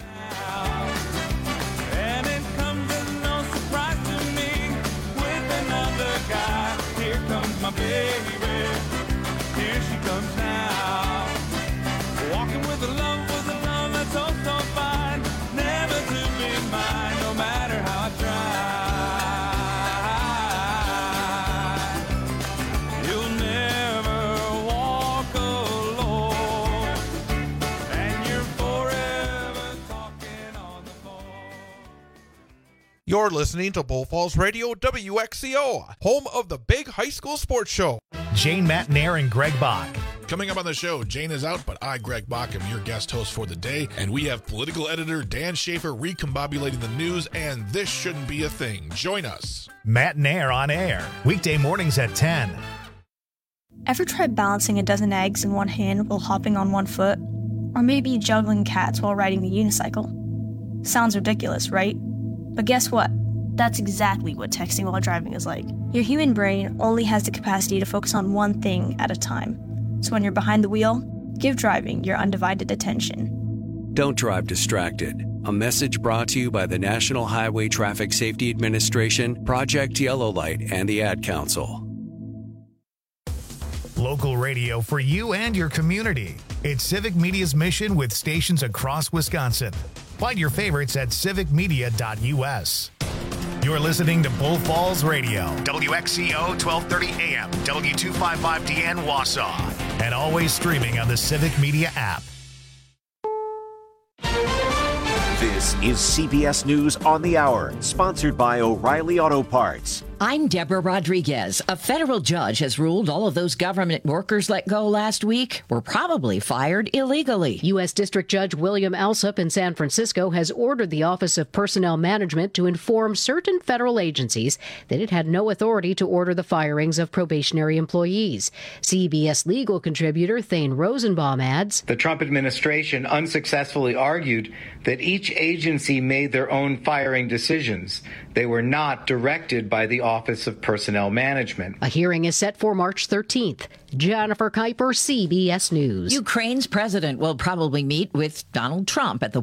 And it comes as no surprise to me with another guy. Here comes my baby. Here she comes now. Walking with a love, with a love that's so, so fine. Never to be mine, no matter how I try. You'll never walk alone. And you're forever talking on the phone. You're listening to Bull Falls Radio, W X C O, home of the big high school sports show. Jane Matnair and Greg Bach. Coming up on the show, Jane is out, but I, Greg Bach, am your guest host for the day, and we have political editor Dan Schaefer recombobulating the news, and this shouldn't be a thing. Join us. Matnair on air, weekday mornings at ten. Ever tried balancing a dozen eggs in one hand while hopping on one foot? Or maybe juggling cats while riding the unicycle? Sounds ridiculous, right? But guess what? That's exactly what texting while driving is like. Your human brain only has the capacity to focus on one thing at a time. So when you're behind the wheel, give driving your undivided attention. Don't drive distracted. A message brought to you by the National Highway Traffic Safety Administration, Project Yellow Light, and the Ad Council. Local radio for you and your community. It's Civic Media's mission with stations across Wisconsin. Find your favorites at civic media dot u s. You're listening to Bull Falls Radio, W X C O twelve thirty A M, W two fifty-five D N Wausau, and always streaming on the Civic Media app. This is C B S News on the Hour, sponsored by O'Reilly Auto Parts. I'm Deborah Rodriguez. A federal judge has ruled all of those government workers let go last week were probably fired illegally. U S. District Judge William Alsup in San Francisco has ordered the Office of Personnel Management to inform certain federal agencies that it had no authority to order the firings of probationary employees. C B S legal contributor Thane Rosenbaum adds, the Trump administration unsuccessfully argued that each agency made their own firing decisions. They were not directed by the Office of Personnel Management. A hearing is set for March thirteenth. Jennifer Kuiper, C B S News. Ukraine's president will probably meet with Donald Trump at the